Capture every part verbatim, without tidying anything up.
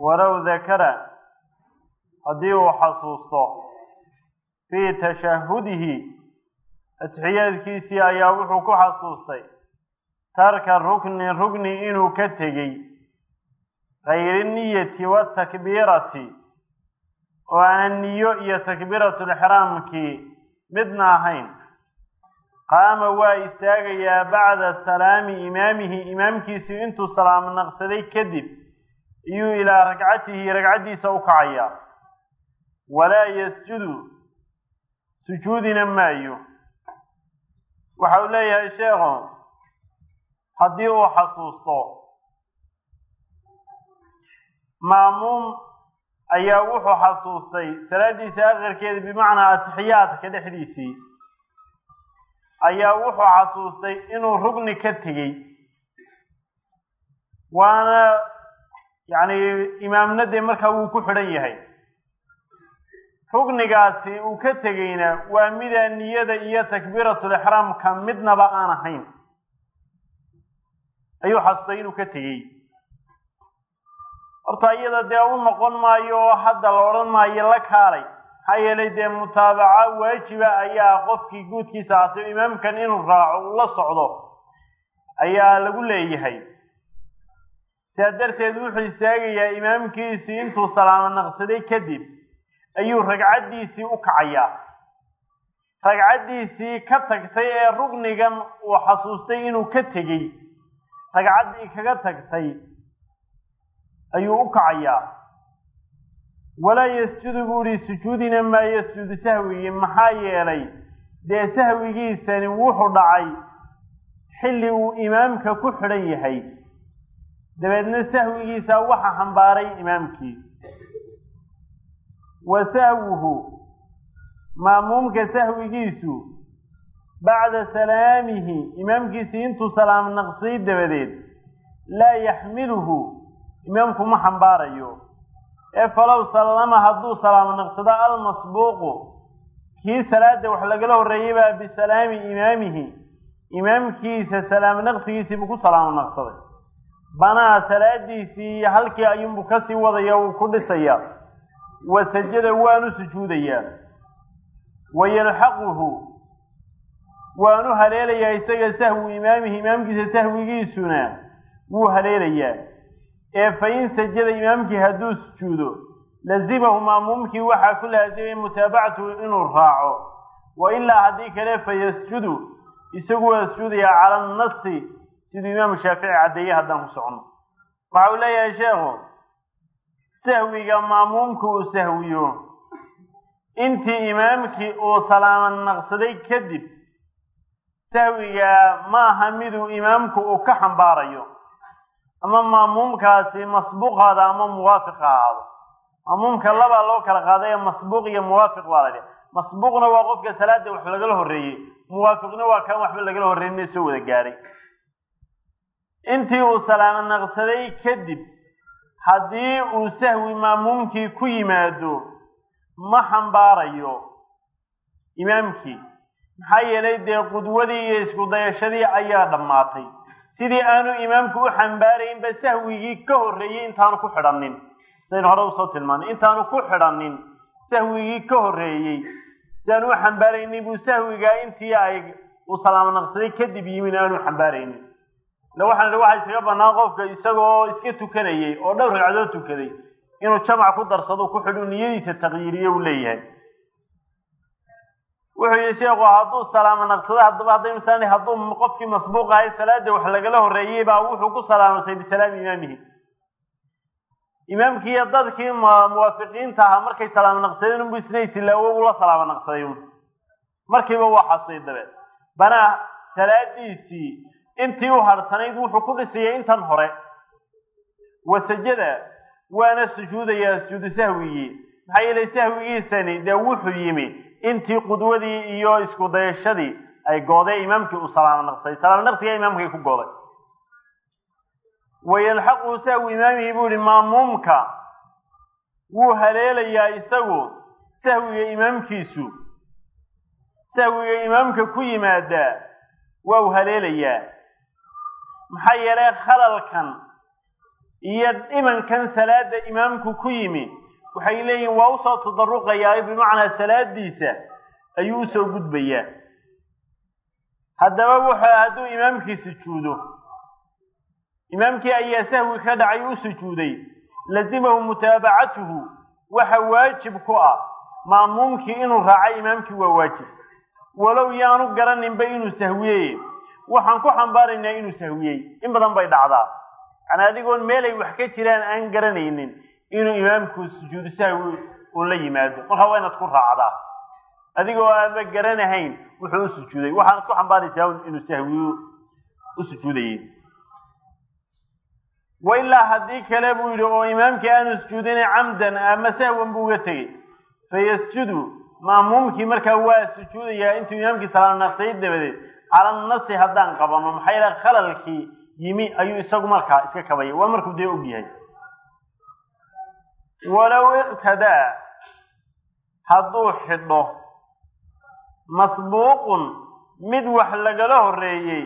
walow dakara haddii uu xasuusto fii tashahudihi atixiyaadkiisii ayaa wuxuu ku xasuustay tarka ruknin rugni inuu ka tegey gayri niyati watakbiirati oo aan niyo iyo takbiiratulixraamkii midna ahayn qaama waa istaagayaa bacda salaami imaamihi imaamkiisii intuu salaamo naqsaday kadib iyuu ilaa ragcatihi ragcaddiisa u kacayaa walaa yasjudu sujuudina maayo. waxa uu leeyahay sheekhu haddii uu xasuusto maamuum ayaa wuxuu xasuustay salaadiisa akhirkeeda bimacnaa atixiyaadka dhexdiisii ayaa wuxuu xasuustay inuu rugni ka tegey waana yacni imaamnadee markaa wuu ku xidhan yahay. rugnigaasi uu ka tegeyna waa mida niyada iyo takbiiratulixraamka midnaba aan ahayn ayuu xasuustay inuu ka tegey. horta iyada dee u noqon maayo oo hadda la odhan maayo la kaalay maxaa yeelay dee mutaabaca waajiba ayaa qofkii guudkiisa aatay imaamkan inuu raaco uu la socdo ayaa lagu leeyahay. sidaa darteed wuxuu istaagayaa imaamkiisii intuu salaamo naqsaday kadib ayuu ragcaddiisii u kacayaa. ragcaddiisii ka tagtay ee rugnigan uu xasuustay inuu ka tegey ragcaddii kaga tagtay ayuu u kacayaa. walaa yasjudu buu ihi sujuudina maa yasjudu sahwigii maxaa yeelay dee sahwigiisani wuxuu dhacay xilli uu imaamka ku xidhan yahay dabeedna sahwigiisa waxa xambaaray imaamkii. wa sahwuhu maamuumka sahwigiisu bacda salaamihi imaamkiisii intuu salaamo naqsaday dabadeed laa yaxmiluhu imaamku ma xambaarayo ee falow sallama hadduu salaamo naqsado almasbuuqu kii salaada wax lagala horreeyey baa bisalaami imaamihi imaamkiisa salaamo naqsigiisii buu ku salaamo naqsaday banaa salaadiisii halkii ayuunbuu kasii wadaya wuu ku dhisayaa wa sajada waanu sujuudayaa wayalxaquhu waanu haleelayaa isaga sahwu imaamihi imaamkiisa sahwigiisuna wuu haleelayaa. ee fain sajada imaamkii hadduu sujuudo lazimahu maamuumkii waxaa ku laazimay mutaabacatuhu inuu raaco wa ilaa haddii kale fayasjudu isagu waa sujuudayaa cala annasi siduu imaamu shaafici caddeeyey haddaan ku socono. waxa uu leeyahay sheekhu sahwiga maamuumku uu sahwiyo intii imaamkii uu salaamo naqsaday kadib sahwiga ma aha miduu imaamku uu ka xambaarayo ama maamuumkaasi masbuuq haada ama muwaafiq ha ahaado. maamuumka labaa loo kala qaaday masbuuq iyo muwaafiq baa la dhihi. masbuuqna waa qofka salaada wax lagala horreeyey muwaafiqna waa kan waxba lagala horreeyey soo wada gaaray. intii uu salaamo naqsaday kadib haddii uu sahwi maamuumkii ku yimaado ma xambaarayo imaamkii maxaa yeelay dee qudwadii iyo isku dayashadii ayaa dhammaatay. sidii aanu imaamku u xambaaraynba sahwigii ka horreeyey intaanu ku xidhanin saynu hore usoo tilmaanay intaanu ku xidhanin sahwigii ka horreeyey sidaanu u xambaaraynin buu sahwigaa intii ay uu salaamo naqsaday kadib yimin aanu xambaaraynin. ila waxaan idhi waxa iskaga bannaan qofka isagoo iska tukanayay oo dhowr ragcadood tukaday inuu jamac ku darsado ku xidhu niyadiisa taqyiiriye uu leeyahay. wuxuu yihi sheekhu hadduu salaamo naqsado haddaba haddaynu saani hadduu qofkii masbuuq ahay salaada wax lagala horreeyey baa wuxuu ku salaamasay bisalaami imaamihi. imaamkiiyo dadkii muwaafiqiinta ahaa markay salaamo naqsadeen unbu isna isilaawo ula salaamo naqsaday un markiiba waa xasay dabeed banaa salaadiisii intii u harsanayd wuxuu ku dhisayay intan hore. wasajada waana sujuudayaa sujuudu sahwigii maxaa yeelay sahwigiisani dee wuxuu yimi intii qudwadii iyo isku dayashadii ay gooday imaamkii uu salaamo naqsaday salaamo naqsiga imaamkii ku gooday. wayalxaquhu sahwi imaamihi buu yihi maamuumka wuu haleelayaa isagu sahwiga imaamkiisu sahwiga imaamka ku yimaadaa waa u haleelayaa maxaa yeelay khalalkan iyo imankan salaada imaamku ku yimi waxay leeyihiin waa usoo tadarruqayaa bimacnaa salaadiisa ayuu usoo gudbayaa haddaba wuxuu hadduu imaamkii sujuudo imaamkii ayaa sahwi ka dhacay u sujuuday lazimahu mutaabacatuhu waxa waajib ku ah ma'muumkii inuu raacay imaamkii waa waajib walow yaanu garaninba inuu sahwiyey waxaan ku xambaaraynaa inuu sahwiyey in badan bay dhacdaa yani adigoon meelay wax ka jiraan aan garanaynin inuu imaamku sujuudu sahwi uu la yimaado marka waa inaad ku raacdaa adigoo aaba garanahayn wuxuu u sujuuday waxaan ku xambaaraysaa inuu sahwi u sujuudayay wa ilaa haddii kale buu yidhi oo imaamkii aanu sujuudinay camdan ama sahwan buu uga tegey fayasjudu ma'muumkii markaa waa sujuudayaa intuu imaamkii salaam naqsay dabadeed cala nasi haddaan qabano maxaa yeele khalalkii yimi ayuu isagu markaa iska kabaya waa markuu dee og yahay walow iqtadaa hadduu xidho masbuuqun mid wax lagala horreeyey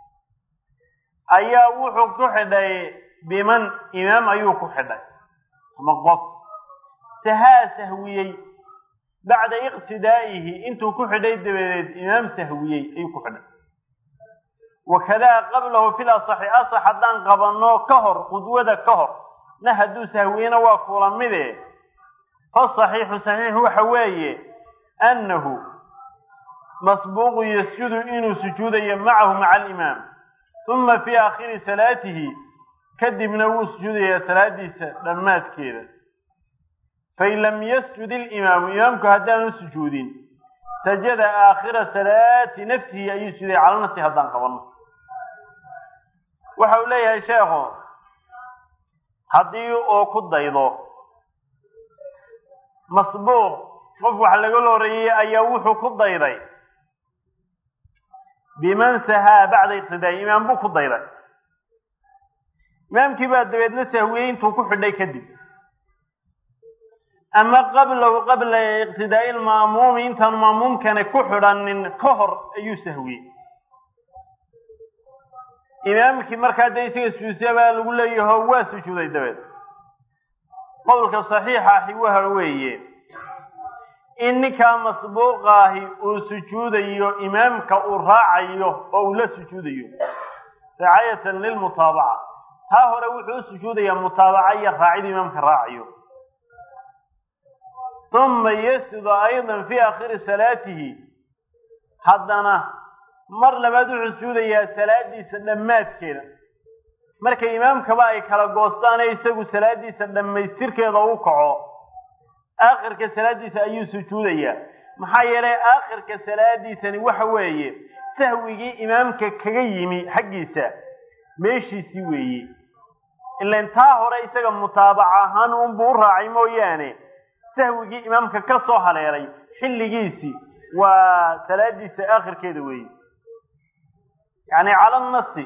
ayaa wuxuu ku xidhay biman imaam ayuu ku xidhay ama qof sahaa sahwiyey bacda iqtidaa'ihi intuu ku xidhay dabadeed imaam sahwiyey ayuu ku xidhay wakadaa qablahu fil asaxi asax haddaan qabanno ka hor qudwada ka hor na hadduu sahwiyena waa kula mide fasaxiixu saxiixu waxa weeye annahu masbuuqu yasjudu inuu sujuudayo macahu maca alimaam uma fii aakhiri salaatihi kadibna wuu sujuudayaa salaadiisa dhammaadkeeda fain lam yasjud ilimaamu imaamku haddaanu sujuudin sajada aakhira salaati nafsihi ayuu sujuuday cala nafsi haddaan qabanno waxa uu leeyahay sheekhu haddii uu ku daydo masbuuq qof wax lagala horreeyey ayaa wuxuu ku dayday biman sahaa bacda iqtidaa'i imaam buu ku dayday imaamkii baa dabeedna sahwiyey intuu ku xidhay kadib ama qablahu qabla iqtidaa'i lma'muumi intaanu ma'muumkani ku xidhanin ka hor ayuu sahwiyey imaamkii markaa dee isaga sujuudsa baa lagu leeyaho waa sujuuday dabeed qowlka saxiixa ahi waxa weeye in ninkaa masbuuqaahi uu sujuudayo imaamka uu raacayo oo uu la sujuudayo ricaayatan lilmutaabaca taa hore wuxuu u sujuudayaa mutaabaca iyo raacida imaamka raacayo uma yasjudu aydan fii aakhiri salaatihi haddana mar labaad wuxuu sujuudayaa salaadiisa dhammaadkeeda marka imaamkaba ay kala goostaane isagu salaadiisa dhammaystirkeeda u kaco aakhirka salaadiisa ayuu sujuudayaa maxaa yeelay aakhirka salaadiisani waxa weeye sahwigii imaamka kaga yimi xaggiisa meeshiisii weeye ilaan taa hore isaga mutaabaca ahaan unbuu u raacay mooyaane sahwigii imaamka ka soo haleelay xilligiisii waa salaadiisa aakhirkeeda weeye yacni cala nasi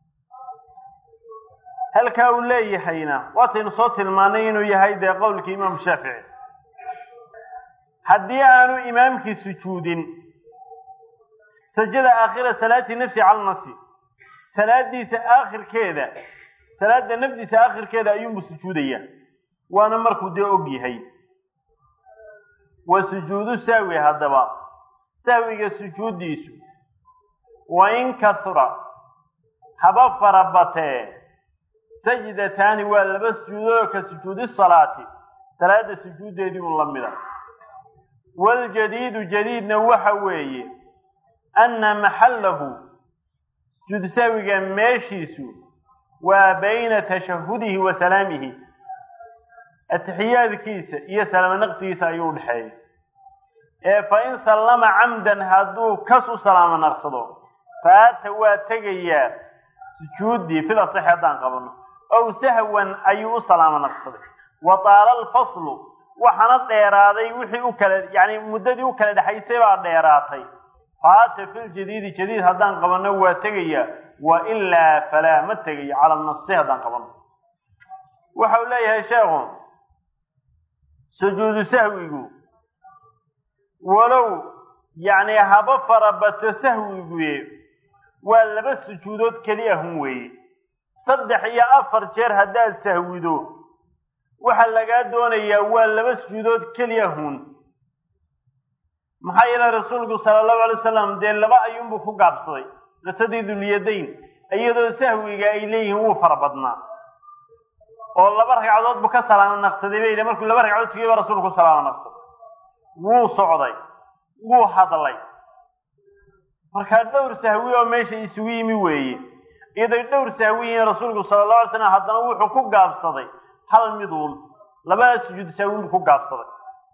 halkaa uu leeyahayna waataynu soo tilmaanay inuu yahay dee qowlkii imaamu shaafici haddii aanu imaamkii sujuudin sajada aakhira salaati nafsi cala nasi salaadiisa aakhirkeeda salaada nafdiisa aakhirkeeda ayuunbu sujuudayaa waana markuu dee og yahay wa sujuudu sahwi haddaba sahwiga sujuuddiisu wa in kahura haba farabatee sajdataani waa laba sujuudood ka sujuudi salaati salaada sujuuddeedii un la mida waljadiidu jadiidna waxa weeye anna maxallahu sujuudu sahwiga meeshiisu waa bayna tashahudihi wa salaamihi atixiyaadkiisa iyo salaamo naqsigiisa ayuu udhexeeyay ee fa in sallama camdan hadduu kas u salaamo naqsado faata waa tegayaa sujuuddii fil asaxi haddaan qabano ow sahwan ayuu u salaamo naqsaday wa taala alfaslu waxaana dheeraaday wixii u kala yacni muddadii u kala dhexaysay baa dheeraatay faata fil jadiidi jadiid haddaan qabano waa tegayaa wa ilaa falaa ma tegayo cala nasi haddaan qabano waxa uu leeyahay sheekhu sujuudu sahwigu walow yacni haba farabato sahwiguye waa laba sujuudood keli ahun weeye saddex iyo afar jeer haddaad sahwido waxa lagaa doonayaa waa laba sujuudood keliya hun maxaa yeelay rasuulku sala allahu alay wasalam dee laba ayuunbuu ku gaabsaday qisadii dulyadayn iyadoo sahwiga ay leeyihiin wuu fara badnaa oo laba ragcadood buu ka salaamo naqsaday bay markuu laba ragcadood tugiyay baa rasuulku salaamo naqsaday wuu socday wuu hadlay markaa dhowr sahwi oo meesha isugu yimi weeye iyadoo dhowr sahwi yihiin rasuulku sala allahu alay wasalam haddana wuxuu ku gaabsaday hal miduun labada sujuud sahwi buu ku gaabsaday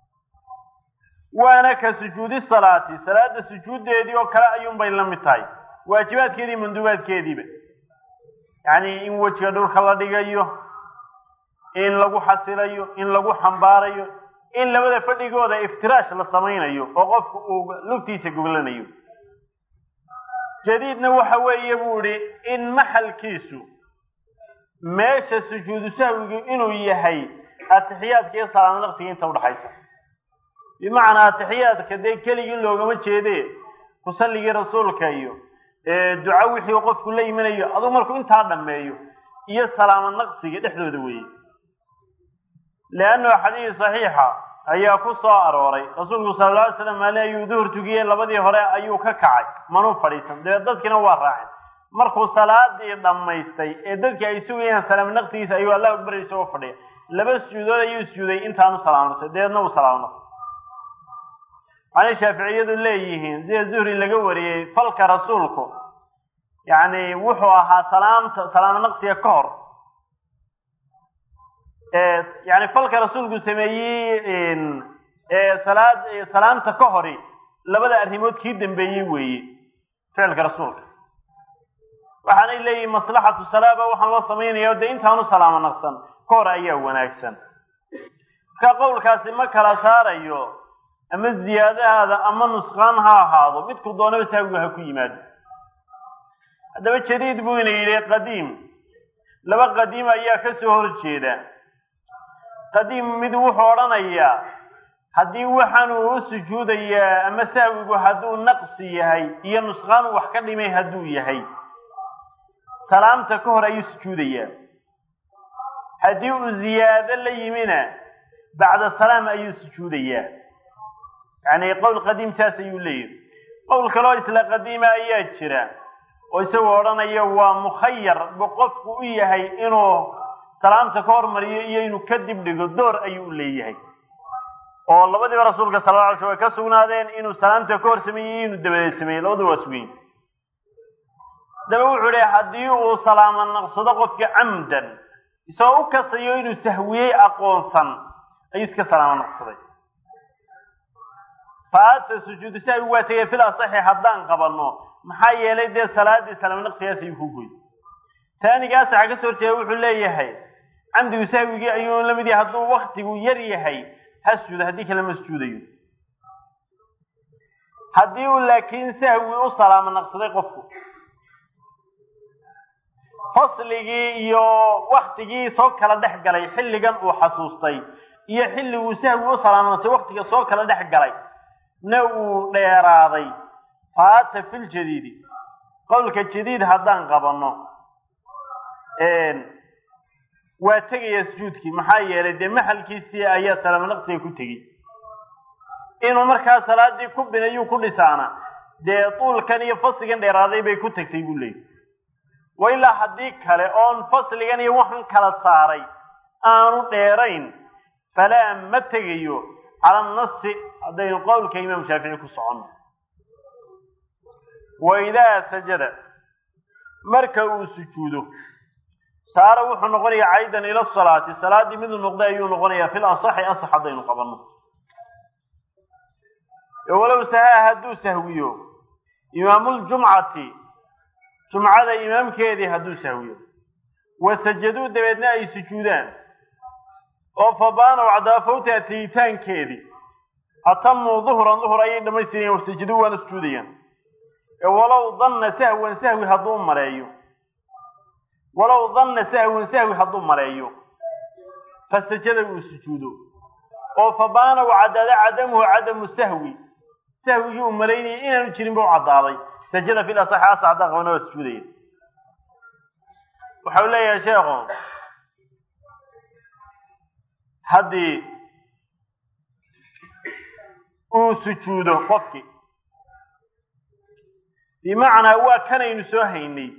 waana ka sujuudi salaati salaada sujuudeedii oo kale ayuunbay la mid tahay waajibaadkeedii manduubaadkeediiba yacni in wejiga dhulka la dhigayo in lagu xasilayo in lagu xambaarayo in labada fadhigooda iftiraash la samaynayo oo qofku uu lugtiisa goglanayo jadiidna waxa weeye buu idhi in maxalkiisu meesha sujuudu sahwigu inuu yahay atixiyaadka iyo salaamo naqsiga inta udhaxaysa bimacnaa atixiyaadka dee keligii loogama jeedee kusalligii rasuulka iyo duca wixii qofku la imanayo aduu markuu intaa dhammeeyo iyo salaamo naqsiga dhexdooda weeye leanno xadiis saxiixa ayaa ku soo arooray rasuulku sala alla alay slam maalin ayuu duhur tugiyey labadii hore ayuu ka kacay manuu fadhiisan dabeed dadkiina waa raaceen markuu salaadii dhammaystay ee dadkii ay sugayaan salaamo naqsigiisa ayuu allah akbar isagoo fadhiya laba sujuudood ayuu sujuuday intaanu salaamo naqsay dabeedna uu salaamo naqsay waxaanay shaaficiyadu leeyihiin sida zuhri laga wariyey falka rasuulku yacni wuxuu ahaa salaamta salaamo naqsiga ka hor yani falka rasuulku sameeyey salaad salaamta ka hori labada arrimood kii dambeeyey weeye ficilka rasuulka waxaanay leeyihin maslaxatu salaaba waxaan loo samaynaya dee intaanu salaamo naqsan ka hor ayaa wanaagsan marka qowlkaasi ma kala saarayo ama ziyaadahaada ama nusqaan ha ahaado midku doonaba sahwigu ha ku yimaado haddaba jadiid buu ina yidhi qadiim laba qadiim ayaa ka soo horjeeda qadiim mid wuxuu odhanayaa haddii waxaanuu u sujuudayaa ama sahwigu hadduu naqsi yahay iyo nusqaan wax ka dhimay hadduu yahay salaamta ka hor ayuu sujuudayaa haddii uu ziyaado la yimina bacda salaam ayuu sujuudayaa yacni qowl qadiim saas ayuu leeyahy qowl kaloo isla qadiima ayaa jira oo isagoo odhanaya waa mukhayar buu qofku u yahay inuu salaamta ka hormariyo iyo inuu kadib dhigo door ayuu leeyahay oo labadiiba rasuulka sala alla alay slam way ka sugnaadeen inuu salaamta ka hor sameeyey iyo inuu dabadeed sameeyey labadu waa sugeyn daba wuxuu leeyahay haddii uu salaamo naqsado qofka camdan isagoo u kasayo inuu sahwiyey aqoonsan ayuu iska salaamo naqsaday faata sujuudu sahwi waa tegay fil asaxi haddaan qabanno maxaa yeelay dee salaadii salaamo naqsigaas ayuu ku goy taaniga asaxa ka soo horjeeda wuxuu leeyahay camdigu sahwigii ayuu la mid yahay hadduu waktigu yar yahay ha sujuudo haddii kale ma sujuudayo haddii uu laakiin sahwi u salaamo naqsaday qofku fasligii iyo waktigii soo kala dhex galay xilligan uu xasuustay iyo xilliguu sahwi u salaamo naqsay waktiga soo kala dhex galay na uu dheeraaday faata fil jadiidi qowlka jadiid haddaan qabanno waa tegaya sujuudkii maxaa yeelay dee maxalkiisii ayaa salaamo naqsiga ku tegey inuu markaa salaadii ku binayuu ku dhisaana dee tuulkan iyo fasligan dheeraaday bay ku tagtay buu leeyahy wa ilaa haddii kale oon fasligan iyo waxan kala saaray aanu dheerayn falaa ma tegayo cala nasi haddaynu qowlka imaam shaafici ku soconno wa idaa sajada marka uu sujuudo saara wuxuu noqonayaa caydan ila salaati salaadii miduu noqday ayuu noqonayaa fil asaxi asax haddaynu qabanno walow sahaa hadduu sahwiyo imaamuljumcati jumcada imaamkeedii hadduu sahwiyo wa sajaduu dabeedna ay sujuudaan oo fabaanow cadaafowta atiitaankeedii atamuu duhran duhur ayay dhammaystirayaan wasajaduu waana sujuudayaan walow danna sahwan sahwi hadduu maleeyo walow danna sahwan sahwi hadduu maleeyo fasajada uu sujuudo oo fabaana u caddaada cadamuhu cadamu sahwi sahwigii uu malaynayay inaanu jirin ba u caddaaday sajada fil asaxi asa haddaan qabana waa sujuudaya وحول يا شيخ هدي او سجوده قفكي بمعنى هو كان ينسوهيني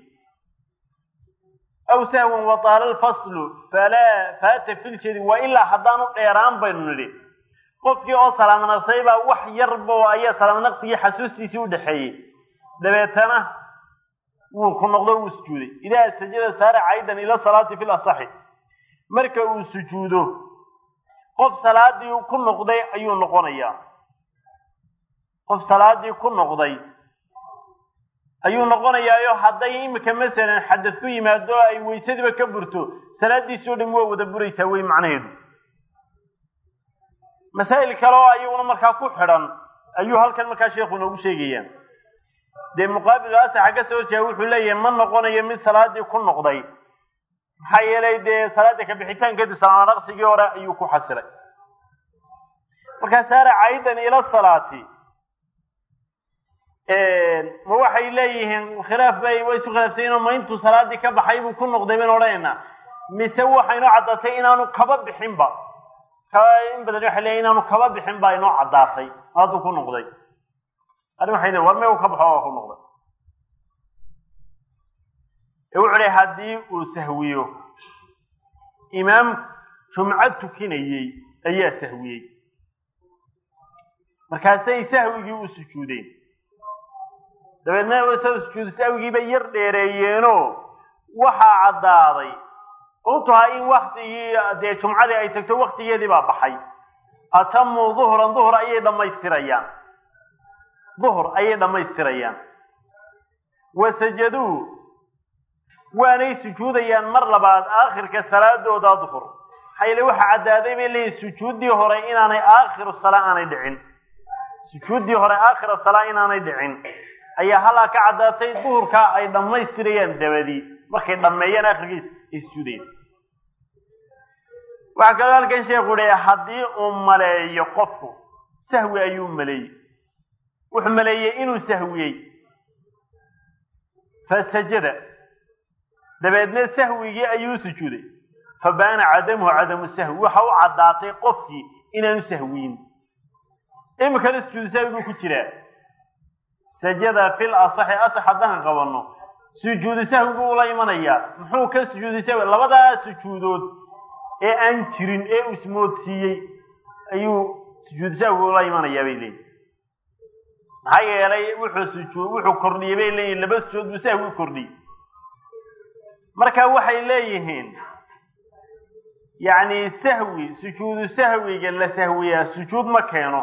أو سهوا وطال الفصل فلا فات في الشيء وإلا حضانوا إيران بينولي قفكي أصلا من نصيبه وح يربو أي سلام نقصي حسوسي سود حي دبيتنا وكن نقضوا سجودي إذا سجد سار عيدا إلى صلاة في الأصحي مركوا سجوده قف صلاة يكون نقضي أيون نقونيا قف صلاة يكون نقضي أيون نقونيا أيو حدي إمك مثلا حدثوا يمادوا أي ويسد بكبرتو صلاة سود مو ودبر يسوي معناه مسائل كلا أيون مركا كحرا أيها الكلمة شيخنا وشيئا ده مقابل أسا حاجة سوى شيء حليا من نقونيا من صلاة يكون نقضي حي لي ده صلاتك بحيتان كده صلاة رقص جورا أيوكو حسرة وكسار عيدا إلى الصلاة هو حي ليهم خلاف بي ويسو خلاف سينو ما انتو صلاة دي كبحيبو كن نقضي من ورينا مسوى حينو عدتين إنانو كباب بحنبا كاين بدل يحلي إنانو كباب بحنبا إنو عداتي هذا كن نقضي هذا حين ورمي وكبحوا كن نقضي يوعري هدي وسهويه إمام جمعة كنيي أي سهويه مركزي سهويه وسجودين دبنا وسجود سهويه بير ديرينو وحا عدادي أنتها إن وقتي دي جمعة أي تكتو وقتي يدي بابحي أتموا ظهرا ظهر أي دم يستريان ظهر أي دم يستريان وسجدوه واني سجوديان مر لبعد آخر كالصلاة دودا ظهر حيث وحا عدادي بلي سجودي هوري إناني آخر الصلاة أنا دعين سجودي هوري آخر الصلاة أنا دعين أي هلا كعداتي ظهر كا أي دم يستريان دوادي مركي دميان آخر كيس السجودين وكذلك كان شيخ لي حدي أم ملاي يقفه سهوي أيوم ملاي وحملاي إنو سهوي فسجد دبيدنا سهوي أيو سجودي فبان عدمه عدم السهو وحو عداتي قفكي إنه سهوين إما كان السجود سهوي كتيرا سجد في الأصح أصح دهن قبلنا سجود سهوي ولا يمنيا محو كان سجود سهوي لبدا سجودود إيه أنشرين إيه اسموت سيي أيو سجود سهوي ولا يمنيا بيلين هاي يلي وحو سجود وحو كرني بيلين لبس سجود سهوي كرني marka waxay leeyihiin yaani sahwi sujuud sahwiga la sahwiya sujuud ma keeno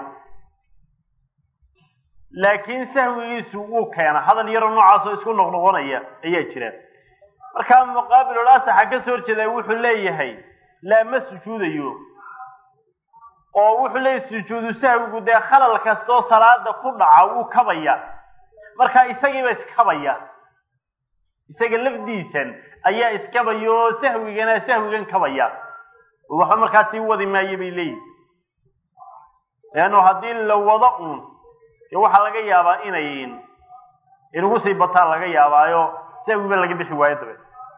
laakiin sahwigiisu uu keena hadal yar noocaas oo isku noqnoqonaya ayaa jira marka muqaabil ulaasa xagga soo jeeday wuxuu leeyahay la ma sujuudayo oo wuxuu leeyahay sujuud sahwigu de khalal kasto salaada ku dhaca uu kabaya marka isagiiba iskabaya isaga lafdiisan ayaa iskabayo sahwigana sahwigan kabaya waxa markaas ii wadi maayay bilay yaano hadii la wado un waxa laga yaabaa inay inuu sii bataa laga yaabaayo sahwiga laga bixi waayo dabe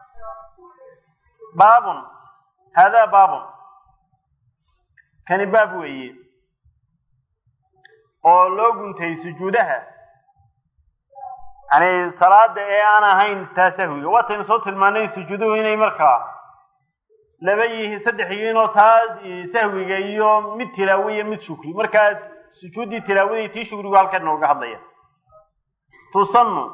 baabun hada baabun kani baab weeye oo loo guntay sujuudaha يعني صلاة إيه أنا هين تسهوي وقتين صوت الماني سجودوا هنا مركا لبيه سدحيين وتاز يسهوي يوم مت تلاوية مت شكري مركا سجودي تلاوية تيشكري والكن وجه الضيق تصنوا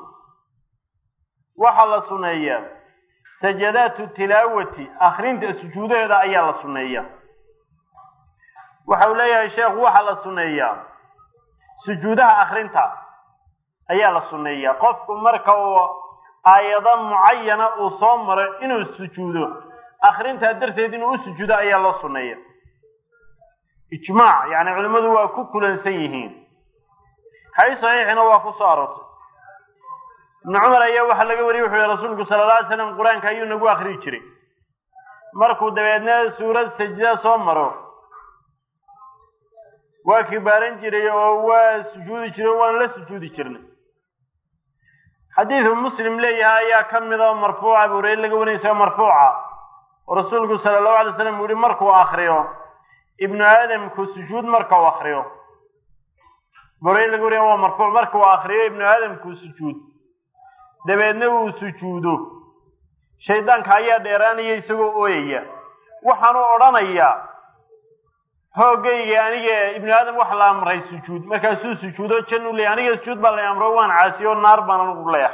وحلا صنية سجدات التلاوة آخرين السجود هذا أيها الصنية وحوليها الشيخ وحلا صنية سجودها آخرينها ayaa la sunneeyaa qofku marka uu aayado muayana uu soo maro inuu sujuudo akhrinta darteed inuu sujuudo ayaa la sunneeyaa ijmaac yaani culimadu waa ku kulansan yihiin hay saxiixna waa ku soo aroortay ibn Umar ayaa waxa laga wariyay wuxuu rasuulku sallallahu alayhi wasallam quraanka ayuu nagu akhri jiray markuu dabeedna suurad sajda soo maro waa kibaaran jiray oo waa sujuudi jiray oo la sujuudi jirnay حديث مسلم ليها يا كمذا مرفوعة بوري لغا ونيسا مرفوعة ورسولك صلى الله عليه وسلم يقول مركو آخريو ابن آدم كو سجود مركو آخريو بوري لغا ونيسا مرفوع مركو آخريو ابن آدم كو سجود دبينه سجوده شيطان كايا ديراني يسوء اويا وحانو اورانيا هوغيga aniga ibn aadam wax la amray sujuud marka suu sujuudo jannuu leeyahay aniga sujuud baa la amro waan caasiyo naar baan ugu leeyahay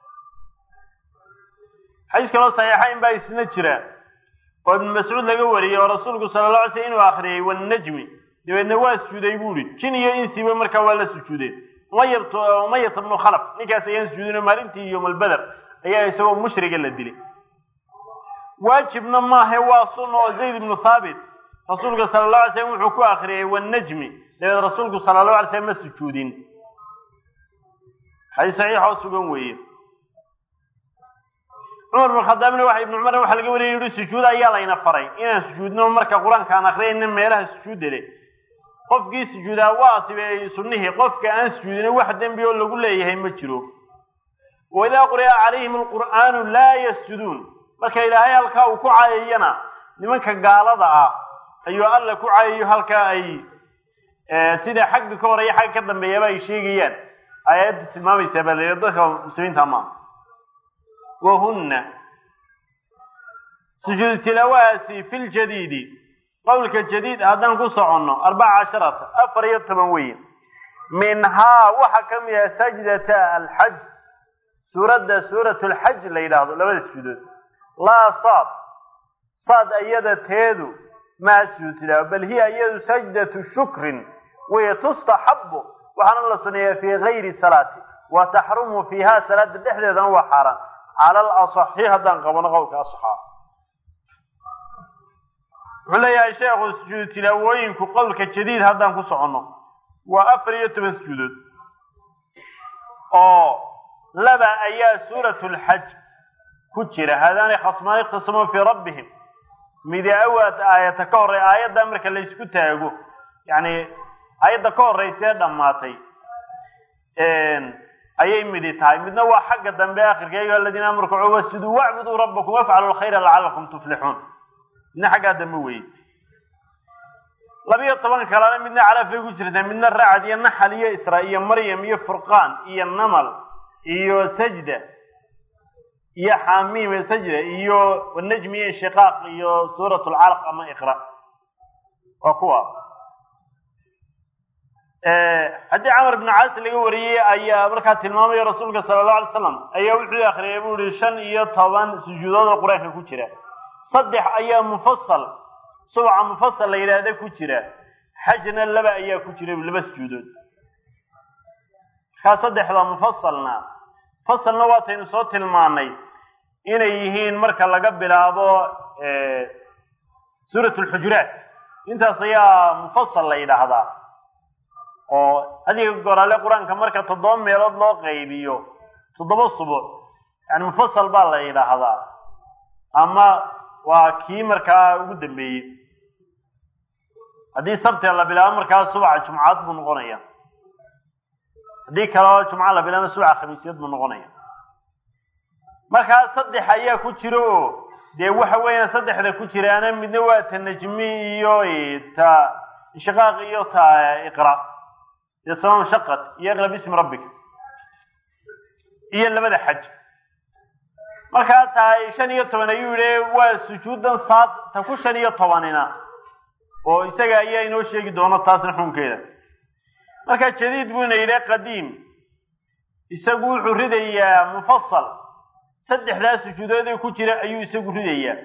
xadiis kale saxiixayn baa isna jira oo ibn mas'uud laga wariyay rasuulku sallallahu alayhi wasallam inuu akhriyay wan najmi dibadna waa sujuuday buuri jin iyo insiba marka waa la sujuuday mayabtu mayat ibn khalaf ninkaas ayaan sujuudina maalintii yawm al-badr ayaa isagoo mushriga la dilay واجبنا ما هو سنة زيد بن ثابت رسولك صلى الله عليه وسلم وحكو آخره والنجم لأن رسولك صلى الله عليه وسلم السجودين هذه صحيحة وسجون ويه عمر بن الخطاب بن واحد بن عمر وحلقه ولي يريد السجود أيالا ينفرين إن سجودنا مركا قرآن كان آخرين إنما يراه السجود له قفك سجودا واسب سنه قفك أن سجودنا واحد بيقول له قل له يهي مجروه وإذا قرأ عليهم القرآن لا يسجدون marka ilaahay halka uu ku caayayna nimanka gaalada ah ayuu alla ku caayayo halka ay sida xaq ka horeeyay xaq ka dambeeyay ay sheegayaan ayadu tilmaamaysa baleedada muslimiinta ma wahunna sujud tilawasi fil jadid qawlka jadid hadan ku socono arba'a ashara afar iyo toban weey minha waxa kamida sajdata al-hajj surada suratul hajj la yiraahdo labada sujuud لا صاد صاد أيضا تهدو ما سجدتها بل هي أيضا سجدة شكر ويتستحب وحن الله سنية في غير صلاة وتحرم فيها صلاة الإحدى وحارا على الأصحيح هذا قبل قولك أصحاب ولا يا شيخ سجود تلاوين كقولك الجديد هذا كسعنه وأفريت مسجود أو لبا أيها سورة الحج كجرة هذان خصمان اختصموا في ربهم ماذا أوت آية كور آية دمرك اللي يسكتها يقول يعني آية كور رئيسية دماتي أي مدي تاي من نوع حق الدم بآخر كي الذين أمركوا واسجدوا واعبدوا ربكم وافعلوا الخير لعلكم تفلحون من حق دموي لبي طبعا كلام منا على في كجرة من الرعد النحل يا إسرائيل مريم يا فرقان يا النمل يا سجدة يا حميم سجدة إيو والنجم يا شقاق إيو سورة العلق أما إقرأ وقوة هدي عمر بن عاص اللي وريه أي بركات المام يا رسولك صلى الله عليه وسلم أي وحي آخر يقول شن إيو طبعا سجودات القرآن كتيرة صدح أي مفصل سبعة مفصل إلى هذا كتيرة حجنا لبا أي كتيرة لبس جودود خاصدح هذا مفصلنا فصل نواتين صوت المعني إن يهين مركا لقب لابو اه سورة الحجرات انت صيا مفصل لإلى هذا هذه القرآن القرآن كمركا تضم ميراد الله غيبيو تضم الصبح يعني مفصل بالله إلى هذا أما وكي مركا قدم بي هذه سبت الله بلا مركا سبعة جمعات من غنية هذه كلا جمعة الله بلا سبعة خميسيات من غنية marka saddex ayaa ku jiro de waxa weeyna saddexda ku jiraana midna waa tanajmi iyo ta inshiqaaq iyo ta iqra yasam shaqat yaqra bism rabbik iyo labada xaj marka taay shan iyo toban ayuu yiri waa sujuudan saad ta ku shan iyo tobanina oo isaga ayaa inoo sheegi doona taasna xunkeeda marka jadiid buu inay qadiim isagu wuxuu ridayaa mufassal saddexdaas sujuudood ku jira ayuu isagu ridayaa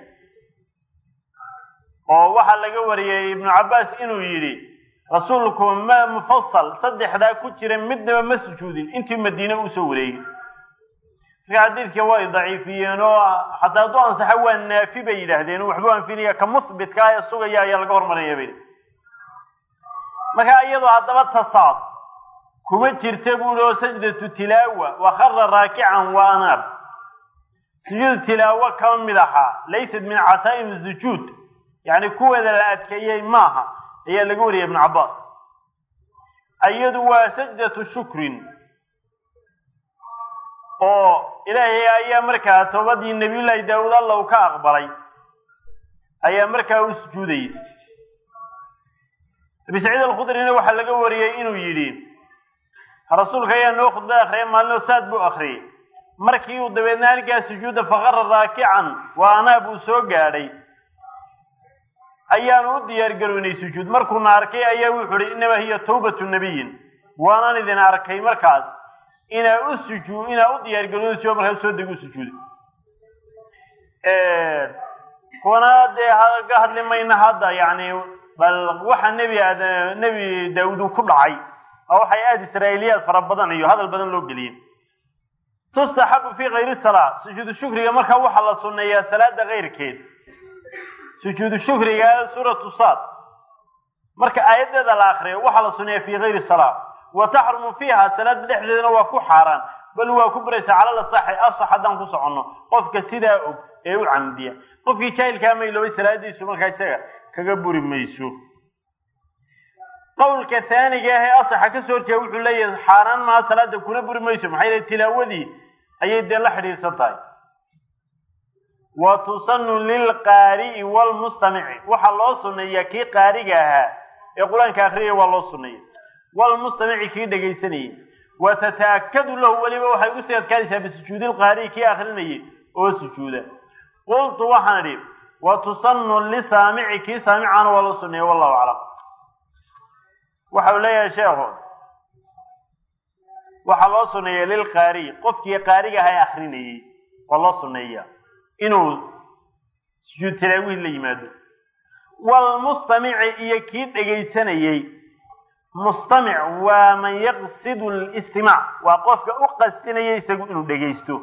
oo waxa laga wariyay ibn Abbas inuu yiri rasuulku ma mufassal saddexda ku jira midna ma sujuudin intii Madiina uu soo wareeyay xadiidka waa daciifiyeen oo hadaa doon sax waa naafi bay yiraahdeen waxba aan fiiriya ka muthbit ka ay sugaya ayaa laga hormariyay marka iyadoo hadaba tasaad kuma jirta buulo sajdatu tilaawa wa kharra raaki'an wa anab سجود تلاوة كم ملحة ليست من عسائم السجود يعني كوة لا أتكيي معها هي اللي قولي ابن عباس أيضا سجدة الشكر oo ilaahay ayaa markaa toobadii nabiyullaahi daawuud alla uu ka aqbalay ayaa markaa u sujuudayay. abi saciid alkhudrina waxaa laga wariyey inuu yidhi rasuulka ayaa noo khudba akhriyay maalin oo saad buu akhriyey markii uu dabeedna halkaa sujuuda faqara raakican waa anaa buu soo gaadhay ayaanu u diyaar garownay sujuud. markuuna arkay ayaa wuxuu ihi innamaa hiya tawbatu nabiyin, waanaan idin arkay markaas inaa u sujuu inaa u diyaar garownayso markaa soo deg u sujuuday. kuwana dee ka hadli mayna hadda yani bal waxa nebi nebi daawuud ku dhacay oo waxay aada israa'iiliyaad fara badan iyo hadal badan loo geliyeen. tustaxabu fii kayri salaa, sujuudu shukriga markaa waxaa la sunneeyaa salaada keyrkeed. sujuudu shukriga suuratu saad marka aayaddeeda la akriyo waxaa la sunneeyaa fii kayri salaa, wa taxrumu fiiha salaada dhexdeedana waa ku xaaraan, bal waa ku buraysa cala lasaxi asax haddaan ku soconno qofka sidaa og ee u camdiya. qofkii jaahilkaa mayloobay salaadiisu markaa isaga kaga buri mayso. qowlka haaniga ah ee asaxa ka soo horjeeda wuxuu leeyahay xaaraan maha salaada kuna buri mayso, maxaa yeelay tilaawadii ayay dee la xidhiidhsan tahay. wa tusanu lilqaari'i waalmustamici, waxaa loo sunneeyaa kii qaariga ahaa ee qur-aanka akriyaya waa loo sunneeya, waalmustamici kii dhegaysanayay. wa tata'akadu lahu, weliba waxay ugu sii adkaanaysaa bisujuudi lqaari'i kii akrinayay oo sujuuda. qultu waxaan idhi wa tusanu lisaamici kii saamicana waa loo sunneeya wallahu aclam. waxa uu leeyahay sheekhu waxaa loo sunneeya lilqaari, qofkii qaariga aha ee akrinayay waa loo sunneeya inuu sujuud tilaawihi la yimaado. waalmustamici iyo kii dhegaysanayey, mustamic waa man yaqsidu listimaac, waa qofka u qasdinaya isagu inuu dhegaysto.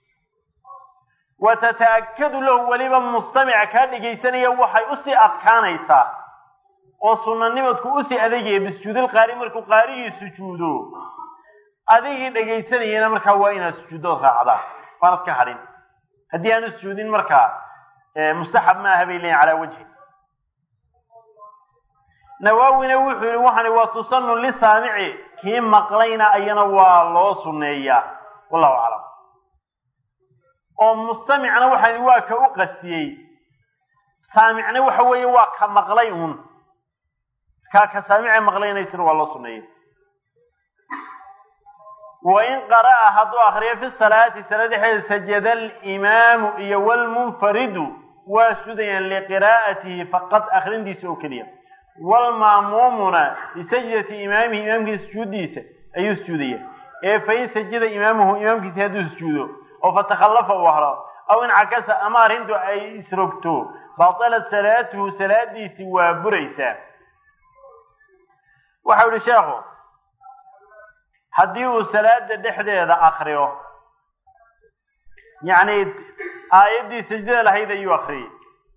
wa tata'akadu lahu, weliba mustamica kaa dhegaysanaya waxay usii adkaanaysaa oo sunanimadku usii adeegaya bisujuudil qaari, markuu qaarigii sujuudo adigii dhegaysanayana markaa waa inaad sujuudood raacdaa, waanad ka hadhin. haddii aanu sujuudin markaa mustaxab maaha bay leeyihin calaa wajhi. nawaawina wuxuu yihi waxani waa tusanu lisaamici, kii maqlayna ayana waa loo sunneeyaa wallahu aclam. oo mustamicna waxani waa ka u qastiyey, saamicna waxa weeye waa ka maqlay un, kaa ka saamice maqlaynaysana waa loo sunneeyay. wain qara'a hadduu akriyo fi salaati salaad dhexeeda sajada alimaamu iyo walmunfaridu waa sudayaan liqiraa'atihi faqad akrintiisa oo keliya, waalma'muumuna lisajdati imaamihi imaamkiisa sujuudiisa ayuu sujuudaya. ee fain sajada imaamuhu imaamkiisa hadduu sujuudo oo fatakhallafa uu haro aw incakasa ama arrintu ay isrogto batalat salaatuhu salaadiisi waa buraysaa. waxau ihi sheekhu haddii uu salaada dhexdeeda akriyo, yacni aayaddii sajdada lahayd ayuu akriyay,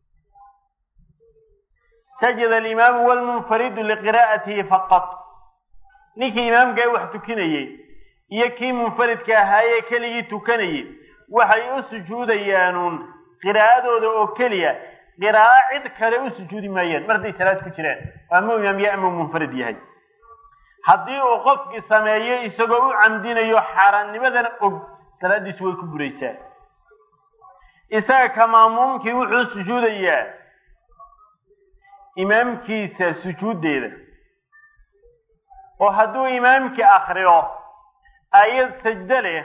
sajada alimaamu walmunfaridu liqiraa'atihi faqad, ninkii imaamka wax tukinayey iyo kii munfaridka ahaayee keligii tukanayay waxay u sujuudayaanuun qiraa'adooda oo keliya, qiraa'o cid kale u sujuudi maayaan mar hadday salaad ku jiraan, ama imaam ya ama munfarid yahay. haddii uu qofkii sameeyo isagoo u camdinayo xaaraannimadana og, salaadiisu way ku buraysaa. isaga ka maamuumkii wuxuu sujuudayaa imaamkiisa sujuuddeeda, oo hadduu imaamkii akriyo aayad sajdo leh,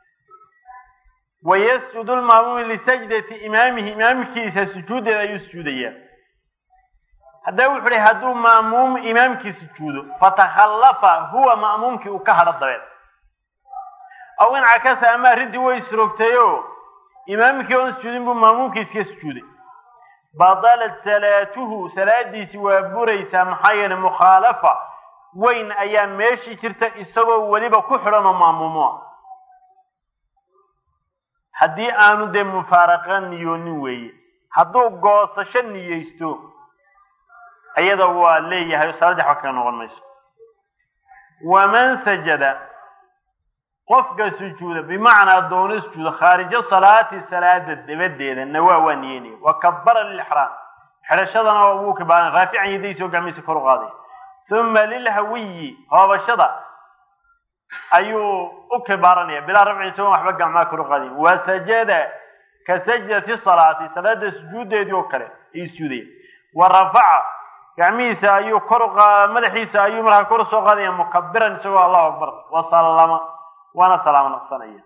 wayasjudu lma'muumu lisajdati imaamihi, imaamkiisa sujuuddeeda ayuu sujuudayaa. haddaba wuxu uhi hadduu ma'muum imaamkii sujuudo fatakhallafa huwa ma'muumkii uu ka hadho dabeed, aw incakasa ama arrintii way isrogtayoo imaamkii oon sujuudin buu ma'muumkii iska sujuuday, badalat salaatuhu salaadiisi waa buraysaa. maxaa yeelay mukhaalafa weyn ayaa meeshii jirta isagoo weliba ku xidhan oo ma'muumo ah. haddii aanu dee mufaaraqa niyoonin weeye, hadduu goosasho niyeysto ayada waa leeyahay oo salaadii waxba kaga noqon mayso. waman sajada qofka sujuuda bimacnaa doono sujuuda khaarijo salaati salaada dabadeeda nawaa waa niyeynaya, wa kabbara lilixraam xidhashadana wuu kibaaran raafican yadaysa oo gacmihiisa kor u qaaday. uma lilhawiyi hoobashada ayuu u kibaaranaya bilaa rafci isagoon waxba gacmaha kor u qaadin wasajada ka sajdati salaati salaada sujuudeedii oo kale ayuu sujuudaya wa rafaca gacmihiisa ayuu kor madaxiisa ayuu markaa kor soo qaadaya mukabbiran isagoo allahu akbar wa sallama waana salaamo naqsanaya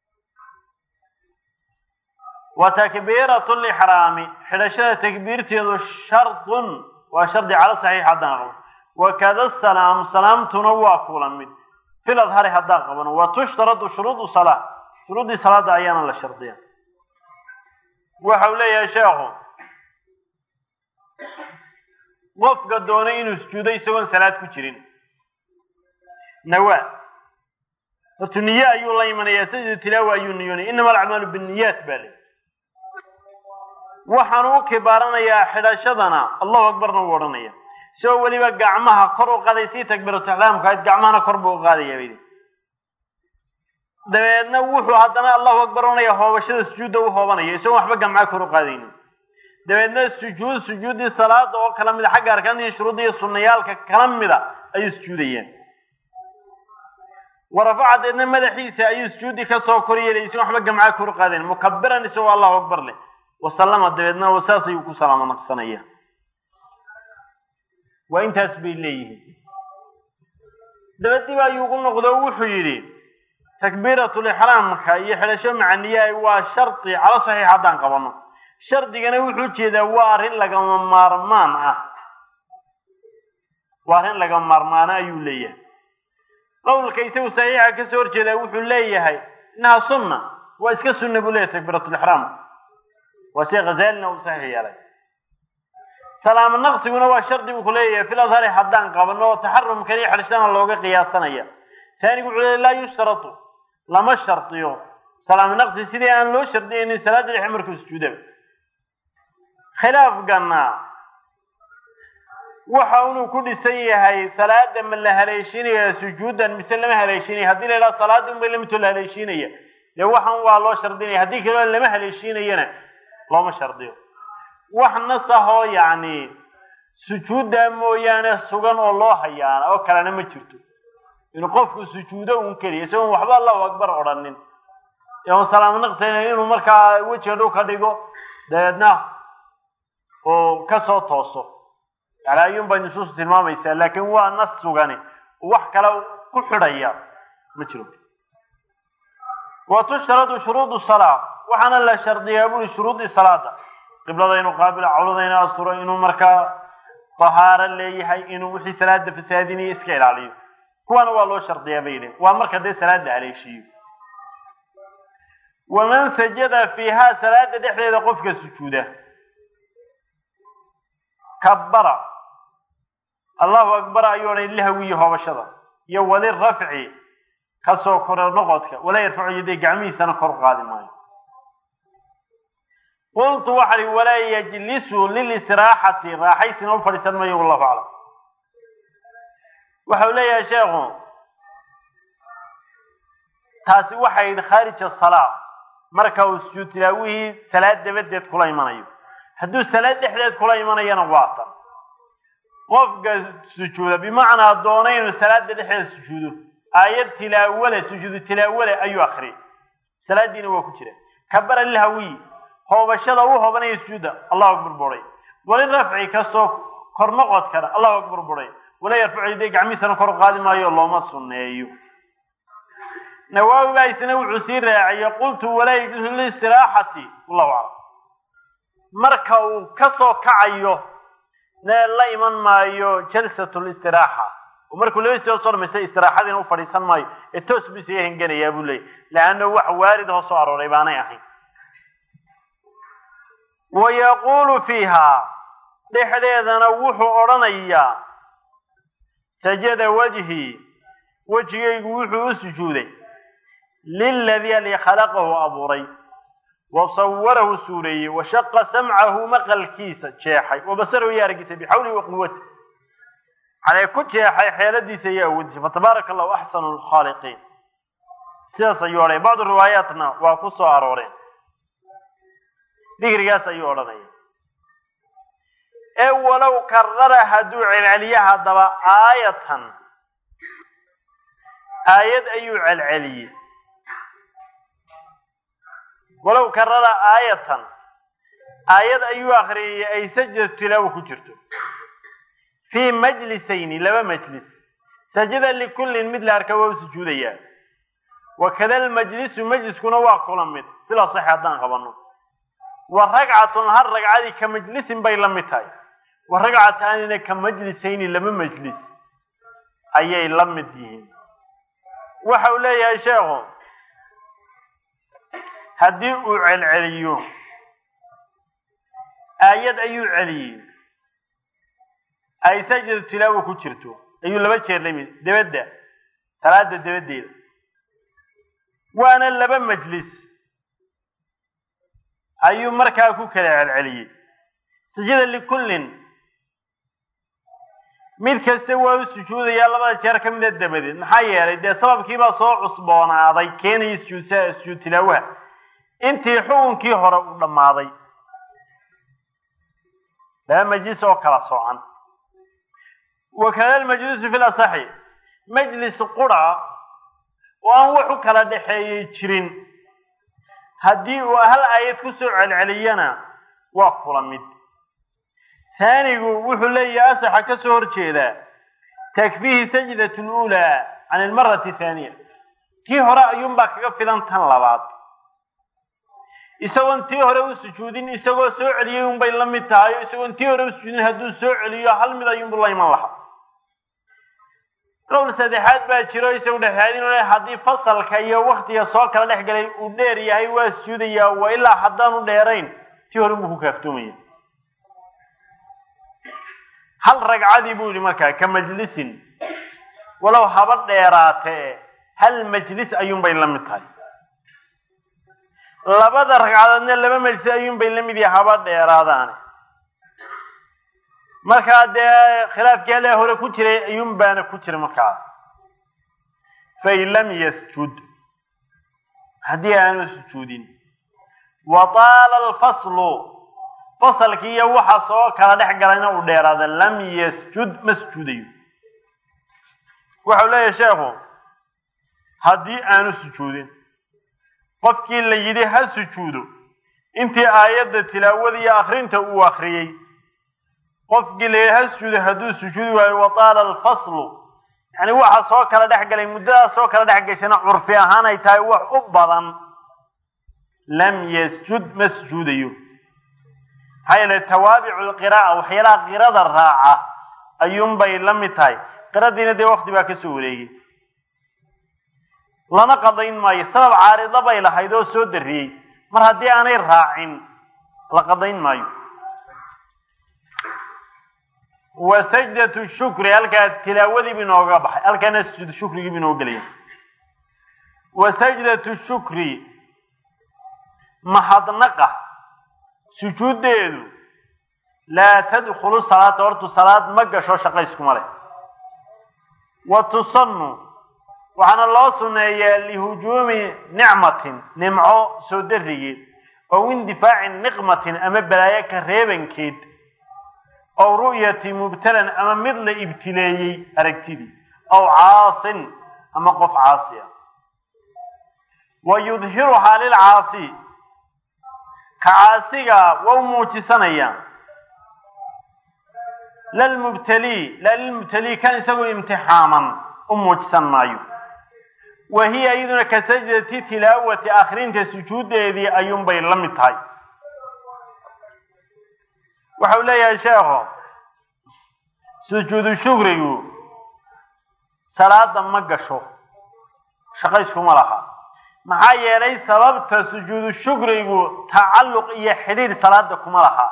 wa takbiiratu lixraami xidhashada takbiirteedu shardun waa shardi cala saxiix haddaan qabno wakada salaam salaamtuna waa kula mid fil adhari haddaan qabno wa tushtaradu shuruudu salaa shuruudii salaada ayaana la shardiya waxa uu leeyahay sheekhu qofka doonay inuu sujuudo isagoon salaad ku jirin nawaa horta niye ayuu la imanayaa sajda tilaawa ayuu niyoonaya inama alacmaalu binniyaat baa le waxaanu u kibaaranayaa xidhashadana allahu akbarna uu odhanaya isagoo weliba gacmaha kor u qaaday sii takbiiratu ixraamka ahayd gacmahana kor buu u qaadaya baydi dabeedna wuxuu haddana allahu akbar odhanaya hoobashada sujuudda u hoobanaya isagoon waxba gamca kor u qaadaynin dabeedna sujuud sujuuddii salaada oo kala mida xagga arkaanta iyo shuruudda iyo sunnayaalka kala mida ayuu sujuudayaan warafaca deedna madaxiisa ayuu sujuuddii kasoo kor yeelay isagoon waxba gamca kor u qaadayn mukabbiran isagoo allahu akbar leh wasallama dabeedna wasaas ayuu ku salaamo naqsanaya waa intaas bay leeyihiin dabadiba ayuu ugu noqdo wuxuu yidhi takbiiratu lixraamka iyo xidhasho macaniyaha waa shardi cala saxiix haddaan qabano shardigana wuxuu jeedaa waa arrin lagama maarmaan ah waa arrin lagama maarmaana ayuu leeyahay qowlka isagu saxiixa kasoo horjeedaa wuxuu leeyahay innaha sunna waa iska sunna buu leeyahay takbiiratu lixraam waa shay ghazaalina uu saxiix yeelay salaamo naqsiguna waa shardi buu ku leeyahay fil adhari haddaan qabano taxarumkan iyo xidhashadana looga qiyaasanaya taanigu wuxuu leeyahay laa yushtaratu lama shardiyo salaamo naqsi sidii aan loo shardiyaynin salaada dhexe markuu sujuudaba khilaafkana waxa inuu ku dhisan yahay salaada ma la haleeshinaya sujuudan mise lama haleeshinaya haddii la yidhaha salaadii unbay lamidtoo la haleeshinaya dee waxan waa loo shardinaya haddii kaloo lama haleeshinayana looma shardiyo wax nasahoo yacni sujuudda mooyaane sugan oo loo hayaana oo kalena ma jirto inuu qofku sujuudo uun keliya isagoon waxba allahu akbar odhanin oon salaamo naqsayna inuu markaa wejiga dhow ka dhigo dabeedna oo kasoo tooso yani ayuun bay nusuustu tilmaamaysaa laakiin waa nas sugani wax kale ku xidhaya ma jiro wa tushtaradu shuruudu salaa waxaana la shardiyaa buri shuruudii salaada qiblada inuu qaabilo cawlada inuu asturo inuu markaa tahaaro leeyahay inuu wixii salaada fasaadinaya iska ilaaliyo kuwana waa loo shardiyaa bay yidhin waa marka dee salaada haleeshiiyo waman sajada fiihaa salaada dhexdeeda qofka sujuuda kabbara allahu akbar ayuu odhan lahwiyi hoobashada iyo wali rafci kasoo kore noqodka walaa yarfacu yaday gacmihiisana kor qaadi maayo qultu waxaa ihi walaa yajlisu lilistiraaxati raaxaysina u fadhiisan mayo wallahu aclam waxau leeyahay sheekhu taasi waxay idhi khaarij asalaa marka uu sujuud tilaawihii salaad dabadeed kula imanayo hadduu salaad dhexdeed kula imanayana waa tan qofka sujuuda bimacnaa doona inuu salaada dhexdeeda sujuudo aayad tilaawale sujuudu tilaawale ayuu akriyay salaadiina waa ku jira kabara lilhawiy hoobashada uu hoobanaya sujuuda allahu akbar buray wali rafci kasoo kor noqodkana allahu akbar buray wala yarfacu yaday gacmihiisana kor qaadi maayo looma sunneeyo nawaawi baa isna wuxuu sii raaciyay qultu walaa yajuusu lilistiraaxati wallahu aclam marka uu kasoo kacayo la iman maayo jalsatu listiraaxa oo markuu laba soo soo dhameystay istiraaxadiina u fadhiisan maayo ee toos buu sii henganayaa buu leeyahay laanna wax waarid oo soo arooray baanay ahayn wayaquulu fiihaa dhexdeedana wuxuu odhanayaa sajada wajhi wejigaygu wuxuu u sujuuday liladii ali khalaqahu abuuray wasawarahu suureeyey washaqa samcahu maqalkiisa jeexay wabasarahu iyo aragiisa bixawlihi wa quwati calee ku jeexay xeeladiisa iyo awoodiisa fatabaaraka allahu axsanu lkhaaliqiin sidaas ayuu odhanaya bacdu riwaayaatna waa ku soo arooreen digrigaas ayuu odhanaya ee walow karara hadduu celceliyo haddaba aayatan آيات أيو العلي ولو كرر آية آيات أيو آخرية أي سجد تلاوة كجرته في مجلسين لما مجلس سجد لكل مثل أركوه سجودية وكذا المجلس مجلس كنا واقلا من بلا صحة دان قبلنا ورقعة هر رقعة كمجلس بين لمتاي ورقعة ثانية كمجلسين لما مجلس أي لمتين وحوله يا شيخ هدي العلي آيات أي علي أي سجد تلاوة كجرته أيو لبا جير لمي دبدا صلاة دبدا وانا لبا مجلس أيو مركا كو كلا العلي سجد لكل mid kasta waa u sujuudaya labada jeer ka mid ah dabadeed maxaa yeelay de sababkii baa soo cusboonaaday keenay sujuudsa sujuud tilaawaha intii xukunkii hore u dhamaaday la majlis oo kala soocan وكذا المجلس في الأصح مجلس قرى وأن وحو كلا دحيي جرين هدي وهل آيات كسوع العلينا وقفلا مد ثاني وحو لي أصح كسور جيدا تكفيه سجدة الأولى عن المرة الثانية كي هراء ينبك قفلا تنلبات isagoon tii hore u sujuudin isagoo soo celiyay un bay la mid tahay isagoon tii hore u sujuudin hadduu soo celiyo hal mid ayuun buu la iman lahaa qowl saddexaad baa jiro isagu dhexaadinaya haddii fasalka iyo waqtiga soo kala dhex galay uu dheer yahay waa sujuudaya waa ilaa haddaanu dheerayn tii hore buu ku kaaftoomaya hal ragcadii buu yidhi markaa ka majlisin walow haba dheeraatee hal majlis ayuun bay la mid tahay labada ragcadoodna laba majlis ayuun bay la mid yahay haba dheeraadaan markaa dee khilaafkii alle hore ku jiray ayuun baana ku jira markaa fain lam yasjud haddii aanu sujuudin wa taala alfaslu fasalkii iyo waxa soo kala dhex galayna uu dheeraada lam yasjud ma sujuudayo waxau leeyahay sheekhu haddii aanu sujuudin qofkii la yidhi ha sujuudo intii aayadda tilaawada iyo akhrinta uu akhriyey qofkii la yidhi ha sujuudo hadduu sujuudi waayo wa taala alfaslu yani waxa soo kala dhex galay muddadaas soo kala dhex gashana curfi ahaan ay tahay wax u badan lam yasjud ma sujuudayo maxaa yeelay tawaabicu lqiraa'a waxyaalaha qirada raaca ayuunbay la mid tahay qiradiina dee waqti baa ka soo wareegay lana qadayn maayo sabab caarido bay lahayd oo soo dariyey mar haddii aanay raacin la qadayn maayo wa sajdatu shukri halkaa tilaawadii bi inooga baxay halkaana sujuud shukrigii bi inoo gelaya wa sajdatu shukri mahadnaqa sujuuddeedu laa tadkhulu salaata hortu salaad ma gasho shaqo iskuma leh wa tusannu waxaana loo suneeyaa lihujuumi nicmatin nimco soo darigeed ow indifaaci niqmatin ama balaayo ka reebankeed ow ru'yati mubtalan ama mid la ibtileeyey aragtidii ow caasin ama qof caasi ah wa yudhiruhaa lilcaasi ka caasiga waa u muujisanayaan lalmubtalii la lilmubtalii kan isagoo imtixaaman u muujisan maayo وهي أيضا كسجدة تلاوة آخرين تسجود ذي أيوم بين لم تهي وحول يا شيخ سجود الشكر صلاة مقشو شقيسكم لها maxaa yeelay sababta sujuud shukrigu tacalluq iyo xiriir salaada kuma laha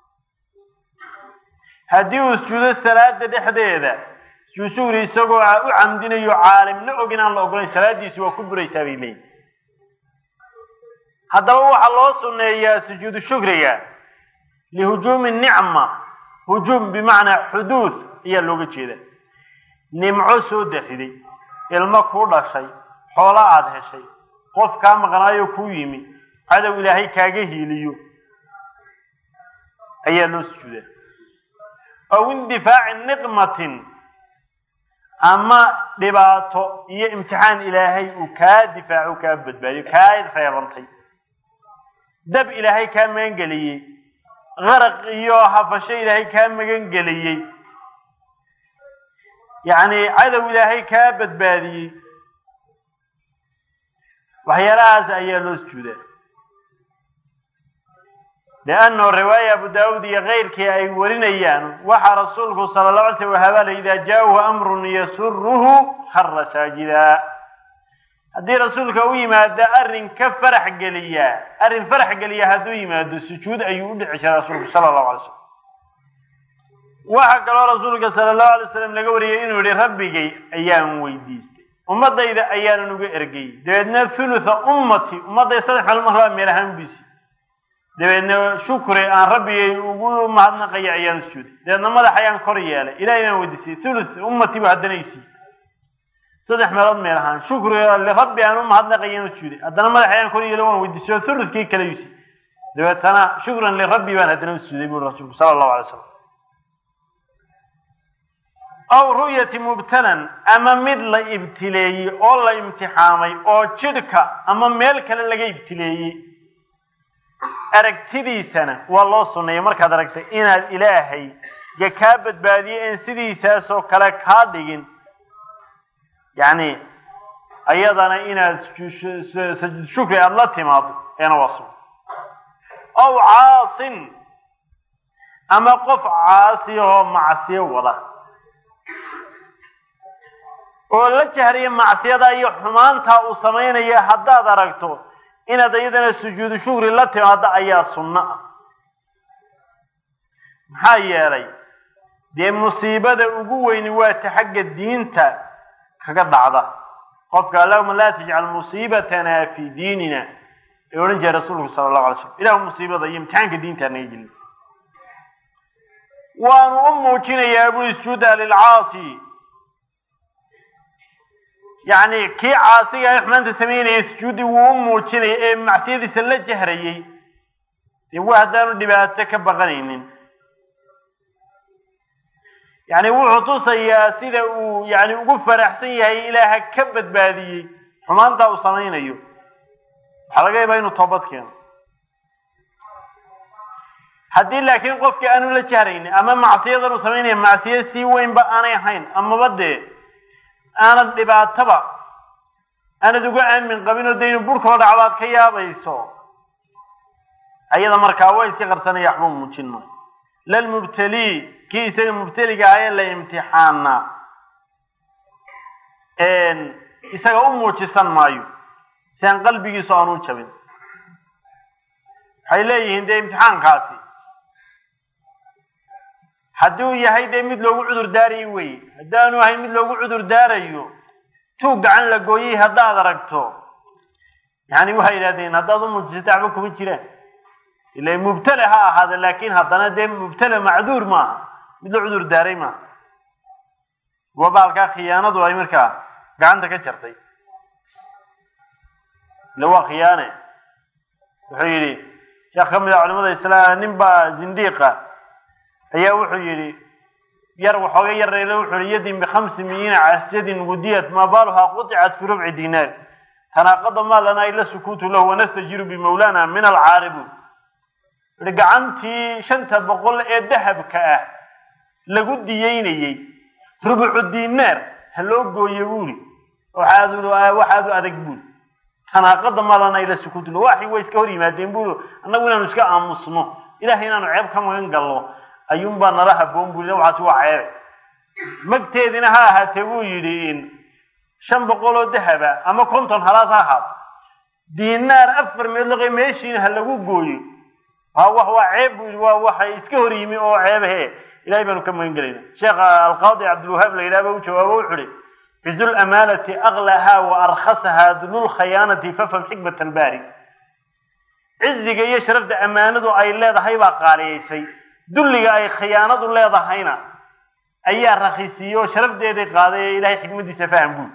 hadii uu sujuudo salaada dhexdeeda sujuud shukri isagoo u camdinayo caalimna oginaan la ogolayn salaadiisu waa ku buraysaa bay leeyihiin haddaba waxaa loo sunneeyaa sujuud shukriga lihujuumi nicma hujuum bimacnaa xuduud ayaa looga jeeda nimco soo dariday ilmo ku dhashay xoolo aada heshay qof kaa maqnaayo ku yimi cadow ilaahay kaaga hiiliyo ayaa loo sujuudaa aw indifaaci niqmatin أما دباتو إيه امتحان إلهي وكادفع وكابد بالي كايد خيرنتي دب إلهي كان منقلي غرق إيوها فشي إلهي كان منقلي يعني عدو إلهي كابد بالي وهي راس أيالو سجوده لأنه الرواية أبو داود غير كي أي ورنيان وحى رسوله صلى الله عليه وسلم وهبال إذا جاءه أمر يسره خر ساجدا هدي رسولك ويما دا أرن كفرح قليا أرن فرح قليا هدوي ما دو سجود أيود عشر رسولك صلى الله عليه وسلم وحى قال رسولك صلى الله عليه وسلم لقوري إنه لربك أيام ويديست أمضى إذا أيام نقول إرقي دعنا ثلث أمتي أمضى يصدح المهرة ميرهان بيسي دعنا شكري عن ربي يقولوا ما هدنا قيا أيام السجود دعنا ماذا حيان كوريالة إلى يوم وديسي ثلث أمتي بعدنا يسي صدح مرض ميرهان شكري لربي أنه ما هدنا قيا السجود دعنا ماذا حيان كوريالة وديسي ثلث كي كلا يسي دعنا شكرا لربي وأن هدنا السجود يقول الرسول صلى الله عليه وسلم أو رؤية مبتلا أما مثل ابتلائي أو لا امتحامي أو شركة أما ملك لغا ابتلائي أركتدي سنة والله صنع يمرك هذا ركت إن الإلهي يكابت بادي إن سدي ساسو كلاك هادين يعني أيضا إن سجد شكر الله تماضي أنا وصل أو عاص أما قف عاصي هو معصي وضع oo la jahriyo macsiyada iyo xumaanta uu sameeynaya haddaad aragto inaad ayadana sujuud shukri la timaado ayaa sunna maxaa yeelay dee musiibada ugu weyn waa ta xagga diinta kaga dhacda qofka allahumma la taj'al musibatana fi diinina ee oran jiray rasuulku sallallahu alayhi wasallam ilaahu musiibada iyo imtixaanka diinta naga jilin waan u muujinayaa buu sujuuda lil aasi يعني كي عاصي إحنا تسمينه سجودي وموجينه إيه معصية سلة جهرية يوهدانو دباتك بغنين يعني وحطو سياسي ذا يعني وقفر أحسن هي إلها كبت بهذه حمان ذا وصنين أيو حلقة يبينو طوبت كيان حدين لكن قف كأنو لجهرين أما معصية ذا وصنين معصية سي وين بقاني حين أما بدي أنا دبعت تبع أنا دقوا من قبل الدين برك وضع عباد كيابا يسوع أيضا مركاويس كغرسنا يحبون مجنون للمبتلي كيس المبتلي قاعد لا امتحاننا إن إذا أمه تسان مايو سان قلبي يسانون شبين حيلي هندي امتحان كاسي hadduu yahay de mid loogu cudur daaray way hadaanu ahay mid loogu cudur daarayo tuu gacan la gooyay hadaad aragto yani waxa yiraahdeen hadaad u mujtamac kuma jiraan ilaa mubtala ha ahada laakiin hadana de mubtala macduur ma mid loo cudur daaray ma wabaalka khiyaanadu ay markaa gacanta ka jartay lawa khiyaane wuxuu yiri sheekh kamid ah culimada islaamka ninba zindiqa ayaa wuxuu yiri yar waxooga yareeyay wuxuu yidin bi khamsa miyin asjadin gudiyat ma baalha qut'at fi rub'i dinar tanaqada ma lana illa sukutu lahu wa nastajiru bi mawlana min al-'arib rigacanti shanta boqol ee dahabka ah lagu diyeynayay rub'u dinar haloo gooyay wuri waxaad waxaad adag buu tanaqada ma lana illa sukutu lahu waxi way iska hor yimaadeen buu annagu inaanu iska aamusno ilaahay inaanu ceeb ka magan galno ayuun baa nala haboon buu waxaas waa ceeb magteedina ha ahaatee wuu yidhi in shan boqol oo dahaba ama konton halaad ha ahaad diinaar afar meeloqay meeshiina ha lagu gooyo waa wax waa ceeb buu waa waxay iska hor yimi oo ceebahe ilaahay baanu ka magan galayna sheekh alqaadi abdulwahab la yiraahdo uu jawaabo wuxuu yiri bizul amanati aghlaha wa arkhasaha dhul khiyanati fafam hikmat albari izziga iyo sharafda amaanadu ay leedahay baa qaaliyeysay dulliga ay khiyaanadu leedahayna ayaa rakhisiyo sharafdeeda qaaday ilaahay xikmadiisa faham buu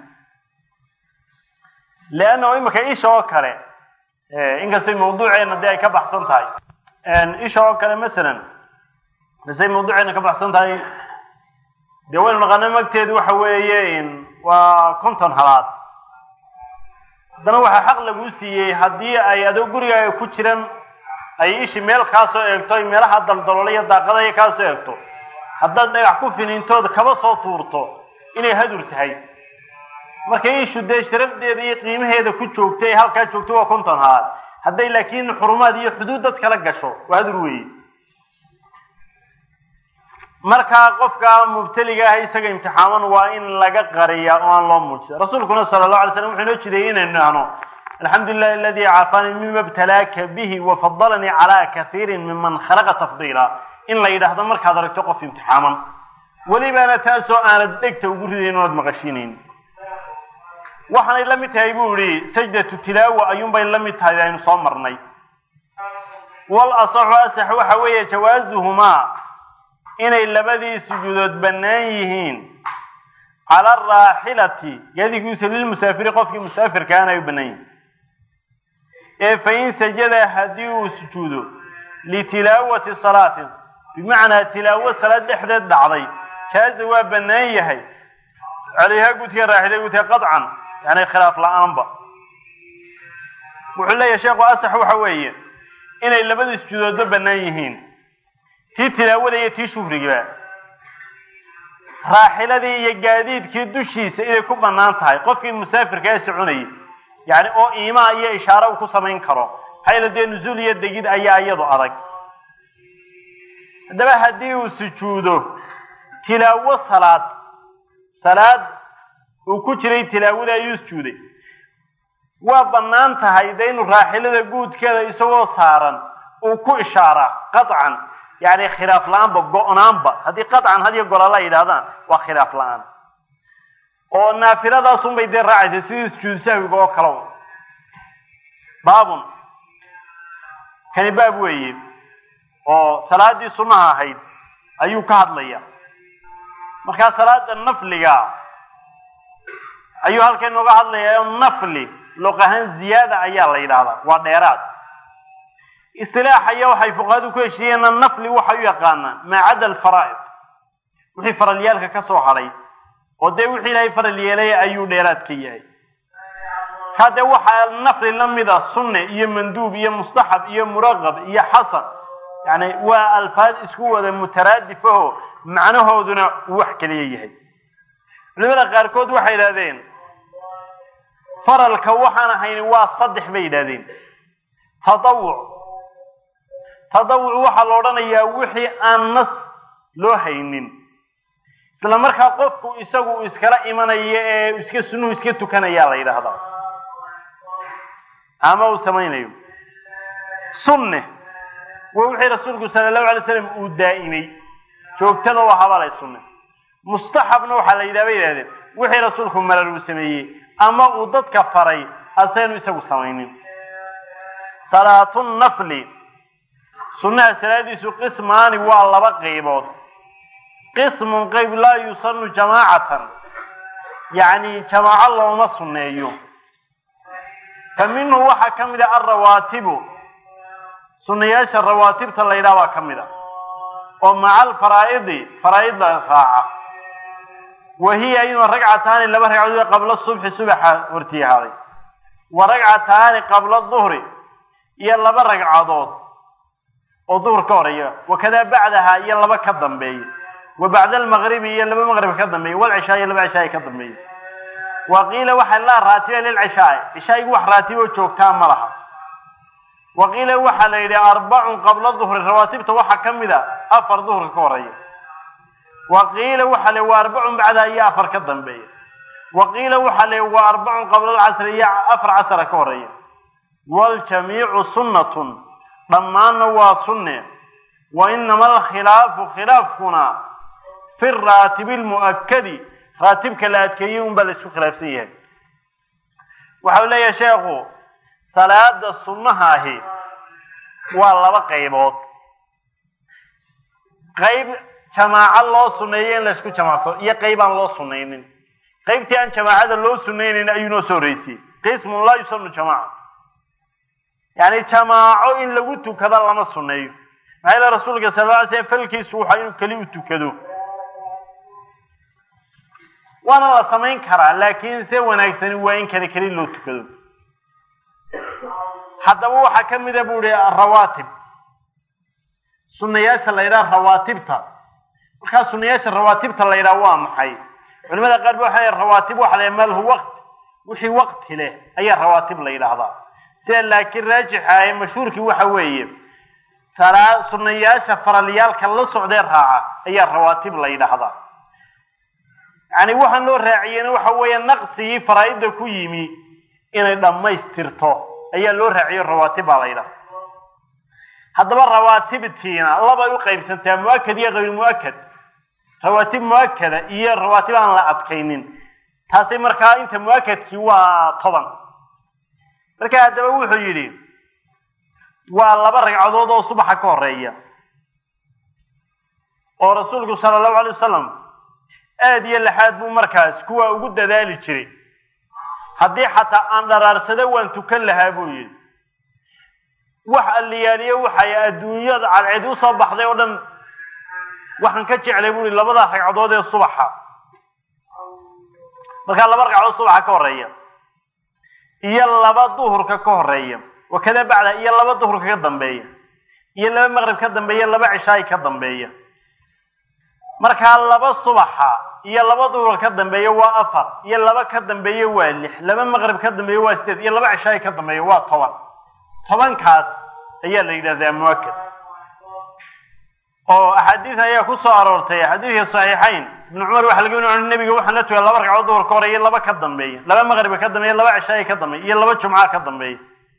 laana oo imaka isoo kale ee inkastoo mawduuceena ay ka baxsan tahay een isoo kale midalan misay mawduuceena ka baxsan tahay dee waynu naqaana magteedu waxa weeye waa konton halaad haddana waxaa xaq laguu siiyey haddii ay adoo gurigaaga ku jiran ay ishi meel kaa soo eegto ay meelaha daldaloolaya daaqadaya kaa soo eegto haddaad dhagax ku finiintood kaba soo tuurto inay hadur tahay markay ishu dee sharafdeeda iyo qiimaheeda ku joogtay ay halkaa joogto waa konton halaad hadday laakiin xurumaad iyo xuduud dad kala gasho waa hadur weeye markaa qofka mubtaliga ah isaga imtixaaman waa in laga qariyaa oo aan loo muujisa rasuulkuna sala allahu alay slam wuxuu inoo jideeyey inaynu nahno alxamdu lilahi aladi caafanii mima ibtalaaka bihi wafadalanii calaa kaiirin miman khalaqa tafdiila in la yidhaahdo markaad aragto qof imtixaaman welibaana taasoo aanad dhegta ugu ridayn oonad maqashiinayn waxaanay la mid tahay buu yihi sajdatu tilaawa ayuunbay la mid tahay aynu soo marnay wal asaxu asax waxa weeye jawaazuhumaa inay labadii sujuudood bannaan yihiin cala araaxilati gaadigiisa lilmusaafiri qofkii musaafirkaana ay u bannaan yihiin ee fain sajada haddii uu sujuudo litilaawati salaatin bimacnaa tilaawo salaad dhexdeed dhacday jaaza waa bannaan yahay calayha gudka raaxila gudka qadcan yani khilaaf la-aanba wuxuu leeyahay sheekhu asax waxa weeye inay labadii sujuudoodba bannaan yihiin tii tilaawada iyo tii shufrigiba raaxiladii iyo gaadiidkii dushiisa inay ku bannaan tahay qofkii musaafirka ee soconayay yani oo iimaa iyo ishaaro uu ku samayn karo hayla dee nusuul iyo degid ayaa iyadu adag haddaba haddii uu sujuudo tilaawo salaad salaad uu ku jiray tilaawada ayuu sujuuday waa bannaan tahay de inuu raaxilada guudkeeda isagoo saaran uu ku ishaaraa qaطcan yani khilaaf la-aanba go-naanba haddii qaطcan hadiyo golala yidhahdaan waa khilaaf la-aan oo naafiladaasuunbay dee raacaysa sidii sujuudu sahwiga oo kale baabun kani baab weeye oo salaadii sunnaha ahayd ayuu ka hadlaya markaa salaada nafliga ayuu halkan inooga hadlaya o nafli luq ahaan ziyaada ayaa la yidhaahdaa waa dheeraad istilaaxaya waxay fuqahadu ku heshiiyeen nafli waxay u yaqaanaan maa cada alfaraa'id wixii faralyaalka ka soo hadhay oo dee wixii ilaahay faral yeelay ayuu dheeraad ka yahay hadde waxaa nafli la mida sunne iyo manduub iyo mustaxab iyo muraqab iyo xasan yani waa alfaad isku wada mutaraadifaho macnahooduna uu wax kaliya yahay culimada qaarkood waxay yidhahdeen faralka waxaan ahayn waa saddex bay yidhahdeen tadawuc tadawuc waxaa la odhanayaa wixii aan nas loo haynin isla markaa qofku isagu iskala imanayo ee iska sunnuhu iska tukanayaa la yidhaahdaa ama uu samaynayo sunne waa wixii rasuulku sala allahu alay slam uu daa'imay joogtada oo habalay sunne mustaxabna waxaa la yidhaha bay yidhahdeen wixii rasuulku marar uu sameeyey ama uu dadka faray asaynu isagu samaynin salaatu nafli sunnaha salaadiisu qismaani waa laba qaybood qismun qayb laa yusanu jamaacatan yacni jamaaco looma sunneeyo fa minhu waxaa ka mid a alrawaatibu sunnayaasha rawaatibta la yidhaha baa ka mid a oo maca alfaraa'idi faraa'idda raaca wa hiya ayaduna ragcataani laba ragcadood qabla subxi subaxa hortii ahaaday wa ragcataani qabla duhri iyo laba ragcadood oo duhur ka horeeya wakadaa bacdaha iyo laba ka dambeeya wa bacda almaqribi iyo laba maqrib ka dambeeya walcishaa iyo laba cishaai ka dambeeya wa qiila waxaa laa raatiba lilcishaai cishaa'igu wax raatiboo joogtaa ma laha wa qiila waxaa la yidhi arbacun qabla duhri rawaatibta waxaa ka mid a afar duhurka ka horeeya wa qiila waxaa la waa arbacun bacdaha iyo afar ka dambeeya wa qiila waxaa la waa arbacun qabla alcasri iyo afar casara ka horeeya waljamiicu sunnatun dhammaanna waa sunne wa inama alkhilaafu khilaafkuna fi raatibi lmu'akadi raatibka la adkeeyey unbaa la isku khilaafsan yahay waxau leeyahay sheekhu salaada sunnaha ahi waa laba qaybood qayb jamaaco loo sunneeyo in la isku jamacsado iyo qayb aan loo sunnaynin qaybtii aan jamaacada loo sunnaynin ayuu noo soo horeysiyey qismun laa yusanu jamaaca yani jamaaco in lagu tukado lama sunneeyo maxaa yeele rasuulka sala alla alay slam falkiisu waxa inuu keli u tukado وانا لا سمين كرا لكن سي wanaagsan waa in kale kale loo tukado hadaba waxa kamid ah buuri rawaatib sunnayaasha la yiraahdo rawaatibta marka sunnayaasha rawaatibta la yiraahdo waa maxay culimada qaar waxay rawaatib waxa la yiraahdo waqt wixii waqti leh ayaa rawaatib la yiraahdaa si laakiin raajixa mashhuurki waxa weeye salaad sunnayaasha faraliyalka la socday raaca ayaa rawaatib la yiraahdaa yani waxaan loo raaciyeen waxa weeye naqsi faraa'ida ku yimi inay dhamaystirto ayaa loo raaciyo rawaatib la yiraahdaa hadaba rawaatibtiina laba u qaybsantaa muakkad iyo ghayr muakkad rawaatib muakkada iyo rawaatib aan la adkaynin taasi markaa inta muakkadki waa toban marka hadaba wuxuu yiri waa laba ragcadood oo subaxa ka horeeya oo rasuulku sallallahu alayhi wasallam aad iyo laxaad buu markaas kuwa ugu dadaali jiray hadii xataa aan daraarsada waan tukan lahaa buu yiri wax aliyaaliyo waxa adduunyada cadceed u soo baxday oo dhan waxaan ka jeclay buu labada ragcadood ee subaxa marka laba ragcadood subaxa ka horeeya iyo laba duhurka ka horeeya wakada bacda iyo laba duhurka ka dambeeya iyo laba maghrib ka dambeeya laba cishaay ka dambeeya marka laba subaxa iyo laba duhur ka dambeeya waa afar iyo laba ka dambeeya waa lix laba maghrib ka dambeeya waa sideed iyo laba cishaay ka dambeeya waa toban toban kaas ayaa la yiraahdaa muakkad oo ahadiis ayaa ku soo aroortay hadiiska saxiixayn ibn umar waxa laga wariyo nabiga waxa la tuulay laba ragcadood duhur ka horeeya laba ka dambeeya laba maghrib ka dambeeya laba cishaay ka dambeeya iyo laba jumca ka dambeeya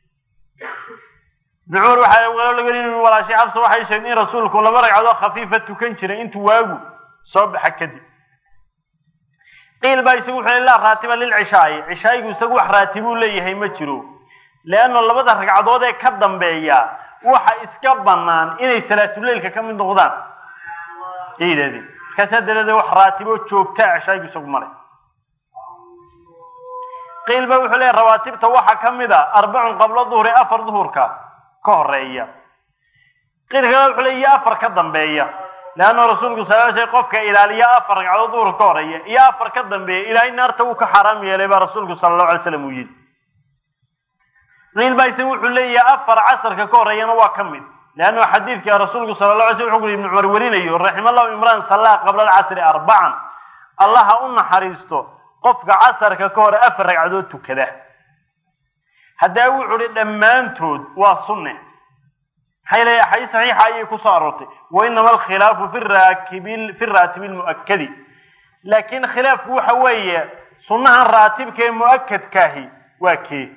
ibn umar waxa laga wariyo walaashi xabs waxay sheegeen in rasuulku laba ragcadood khafiifa tukan jiray intuu waagu soo baxa kadib qeyl baa isagu wuxuu la raatiba lil cishaay cishaayigu isagu wax raatibu leeyahay ma jiro leeyno labada ragcadood ee ka dambeeya waxa iska banaan inay salaatul leelka ka mid noqdaan eedadi kasadalada wax raatibo joogta cishaayigu isagu maray qeyl baa wuxuu leeyahay rawaatibta waxa kamid ah arba'un qabla dhuhri afar dhuhurka ka horeeya qeyl kale wuxuu leeyahay afar ka dambeeya لأن رسولك صلى الله عليه وسلم قفك إلى ليا أفر على ظهر كورية يا أفر كذب به إلى إن أرتوك حرام يلي رسولك صلى الله عليه وسلم وجد غير بيسوي حلي يا أفر عصر كورية نوا كمل لأنه حديث يا رسولك صلى الله عليه وسلم يقول ابن عمر وريني رحم الله إمران صلى قبل العصر أربعا الله أن حريسته قفك عصر كورية أفر عدوته كذا هذا وعلي لما أنتود وصنه حيلا حي صحيح أي كسارته وإنما الخلاف في الراكب في الراتب المؤكد لكن خلاف هو حوية صنع الراتب كمؤكد كاهي وكي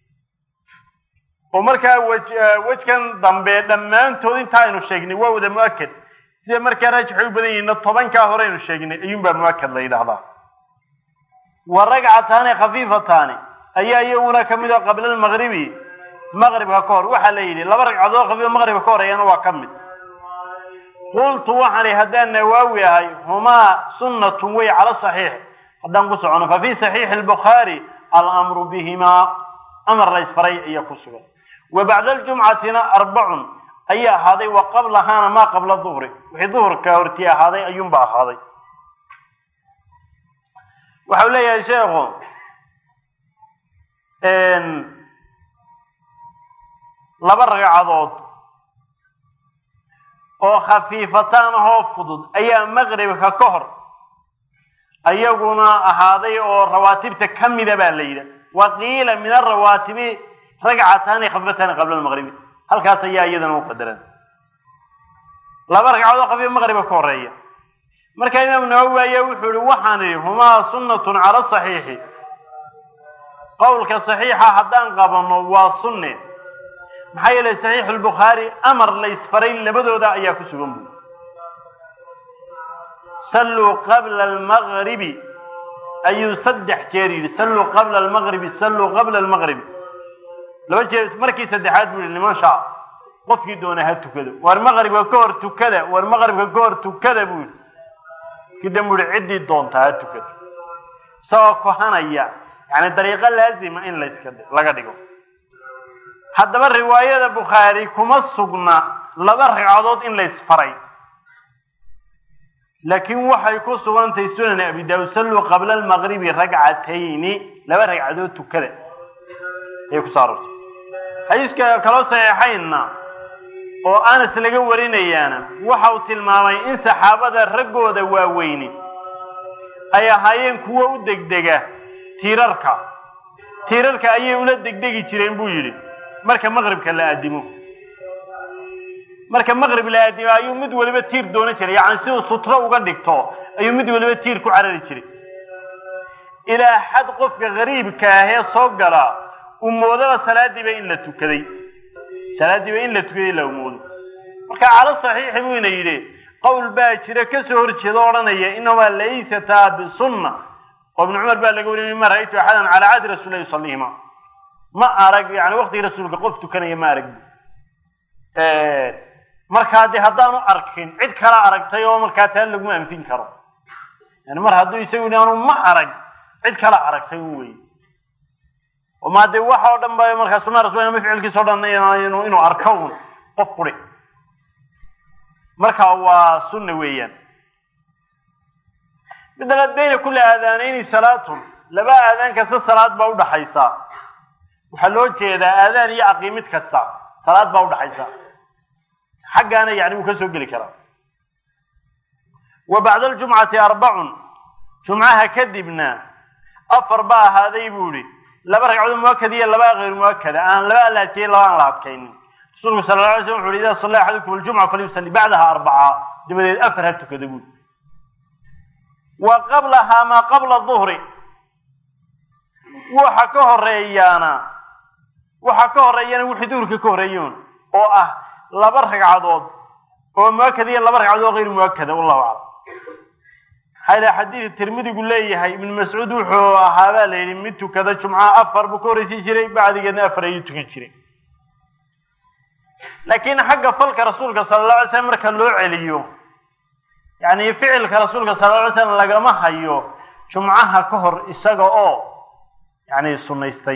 ومركا وجه وجه كان ضمبي لما أنتوا انتهينا الشيء وهو ده مؤكد زي مركا راجع بدين الطبان كهرين الشيء ينبع مؤكد ليلة هذا والرجعة ثانية خفيفة ثانية أي أيونا كمل قبل المغربي مغرب كور وحا ليلي لبا ركعدود خفيف مغرب كور ايانا وا كمid قلت وحا هذا النووي هما سنة وي على صحيح hadaan ku socono ففي صحيح البخاري الامر بهما امر رئيس فري اي كسو وبعد الجمعه اربع اي هذه وقبلها ما قبل الظهر وحي ظهر كورتي هذه ايون با هذه وحول يا شيخ ان laba ragcadood oo khafiifatan oo fudud ayaa maghribka ka hor ayaguna ahaaday oo rawaatibta kamida baa leeyda waqiila min ar-rawaatibi ragcatan khafifatan qabla al-maghrib halkaas ayaa iyadana u qadaran laba ragcadood khafiif maghribka ka horeeya marka imaam Nawawi ayaa wuxuu waxaan huma sunnatun ala sahih qawlka sahiha hadan qabano waa sunnah maxay صحيح البخاري امر ليسفرين لبدودا ayaa ku sugan buu صلوا قبل المغرب اي صدح جيري صلوا قبل المغرب صلوا قبل المغرب لو jeer markii saddexaad buu niman shaa qofkii doonay ha tukado war maghrib ka hor tukada war maghrib ka hor tukada buu kidam buu cidii doonta ha tukado soo kohanaya yani dariiqo laazima in la iska laga dhigo haddaba riwaayada Bukhari kuma sugna laba ragcadood in la isfaray لكن waxay ku sugantay sunan abi daawud sallu qabla al-maghribi rag'atayn laba ragcadood tukada ay ku saarto xadiiska kala saxiixayna oo Anas laga warinayana waxa uu tilmaamay in saxaabada ragooda waaweyn ay ahaayeen kuwa u degdega tiirarka tiirarka ayay ula degdegi jireen buu yiri marka maghribka la aadimo marka maghrib la aadimo ayuu mid waliba tiir doona jiray yaani si uu sutra uga dhigto ayuu mid waliba tiir ku carari jiray ila had qofka gariibka ah ee soo gala ummoodada salaadiba in la tukaday salaadiba in la tukaday la umoodo marka cala saxiix buu inay yiri qowl baa jira ka soo horjeedo oranaya inaba laysa taab sunna ibn umar baa laga wariyay ma raayto hadan ala aad rasuulullah sallallahu ma arag yaani waqti rasuulka qof tukanaya ma arag ee marka hadii hadaan u arkin cid kala aragtay oo marka taan lagu anfin karo yani mar haduu isagu inaanu ma arag cid kala aragtay way oo ma de waxa oo dhan baa marka sunna rasuulka ma ficilkiisa oo dhan inuu inuu arko qof qori marka waa sunna weeyaan midna bayna kulli aadaanayn salaatun laba aadaan kasta salaad baa u dhaxaysa waxa loo jeedaa aadaan iyo aqimid kasta salaad baa u dhaxaysa xaqana yaani uu ka soo gali kara wa ba'da al-jum'ati arba'un jum'aha kadibna afar baa haaday buuri laba ragcadood muwakkad iyo laba غير muwakkad aan laba laajay laba laadkayn rasuulku sallallahu alayhi wasallam wuxuu sallallahu ahadukum al-jum'a falyusalli ba'daha arba'a dibadeed afar ha tukado buuri wa qablaha ma qabla adh-dhuhri waxa ka horeeyana waxa ka horeeyana wixii duhurka ka horeeyoon oo ah laba ragcadood oo muwakkad iyo laba ragcadood oo غير muwakkad wallahu a'lam hada hadith tirmidhi uu leeyahay ibn mas'ud wuxuu ahaa leeyay mid tukada jumca afar buu ka horeysi jiray baadigeedna afar ayuu tukan jiray laakiin xagga falka rasuulka sallallahu alayhi wasallam marka loo celiyo yaani ficilka rasuulka sallallahu alayhi wasallam lagama hayo jumcaha ka hor isaga oo yaani sunaystay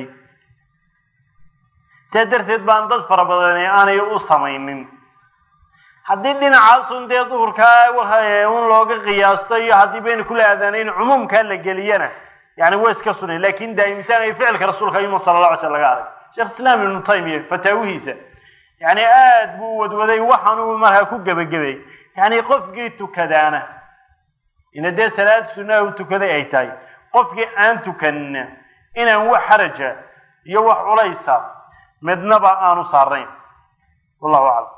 sadarteed baan dad fara badan aanay u sameeynin haddii dhinacaas un dee duhurka waxay un looga qiyaastay haddii bayna kula aadaanayn umumka la geliyana yaani way iska sunay laakiin daa'imtaan ay ficilka rasuulka sallallahu alayhi wasallam laga arag sheekh islaam ibn taymiyyah fataawihiisa yaani aad buu wadwaday waxaan uu markaa ku gabagabay yaani qofkii tukadaana ina dee salaad sunnah uu tukaday ay tahay qofkii aan tukan inaan wax xaraja iyo wax culaysa midnaba aanu saarayn wallahu a'lam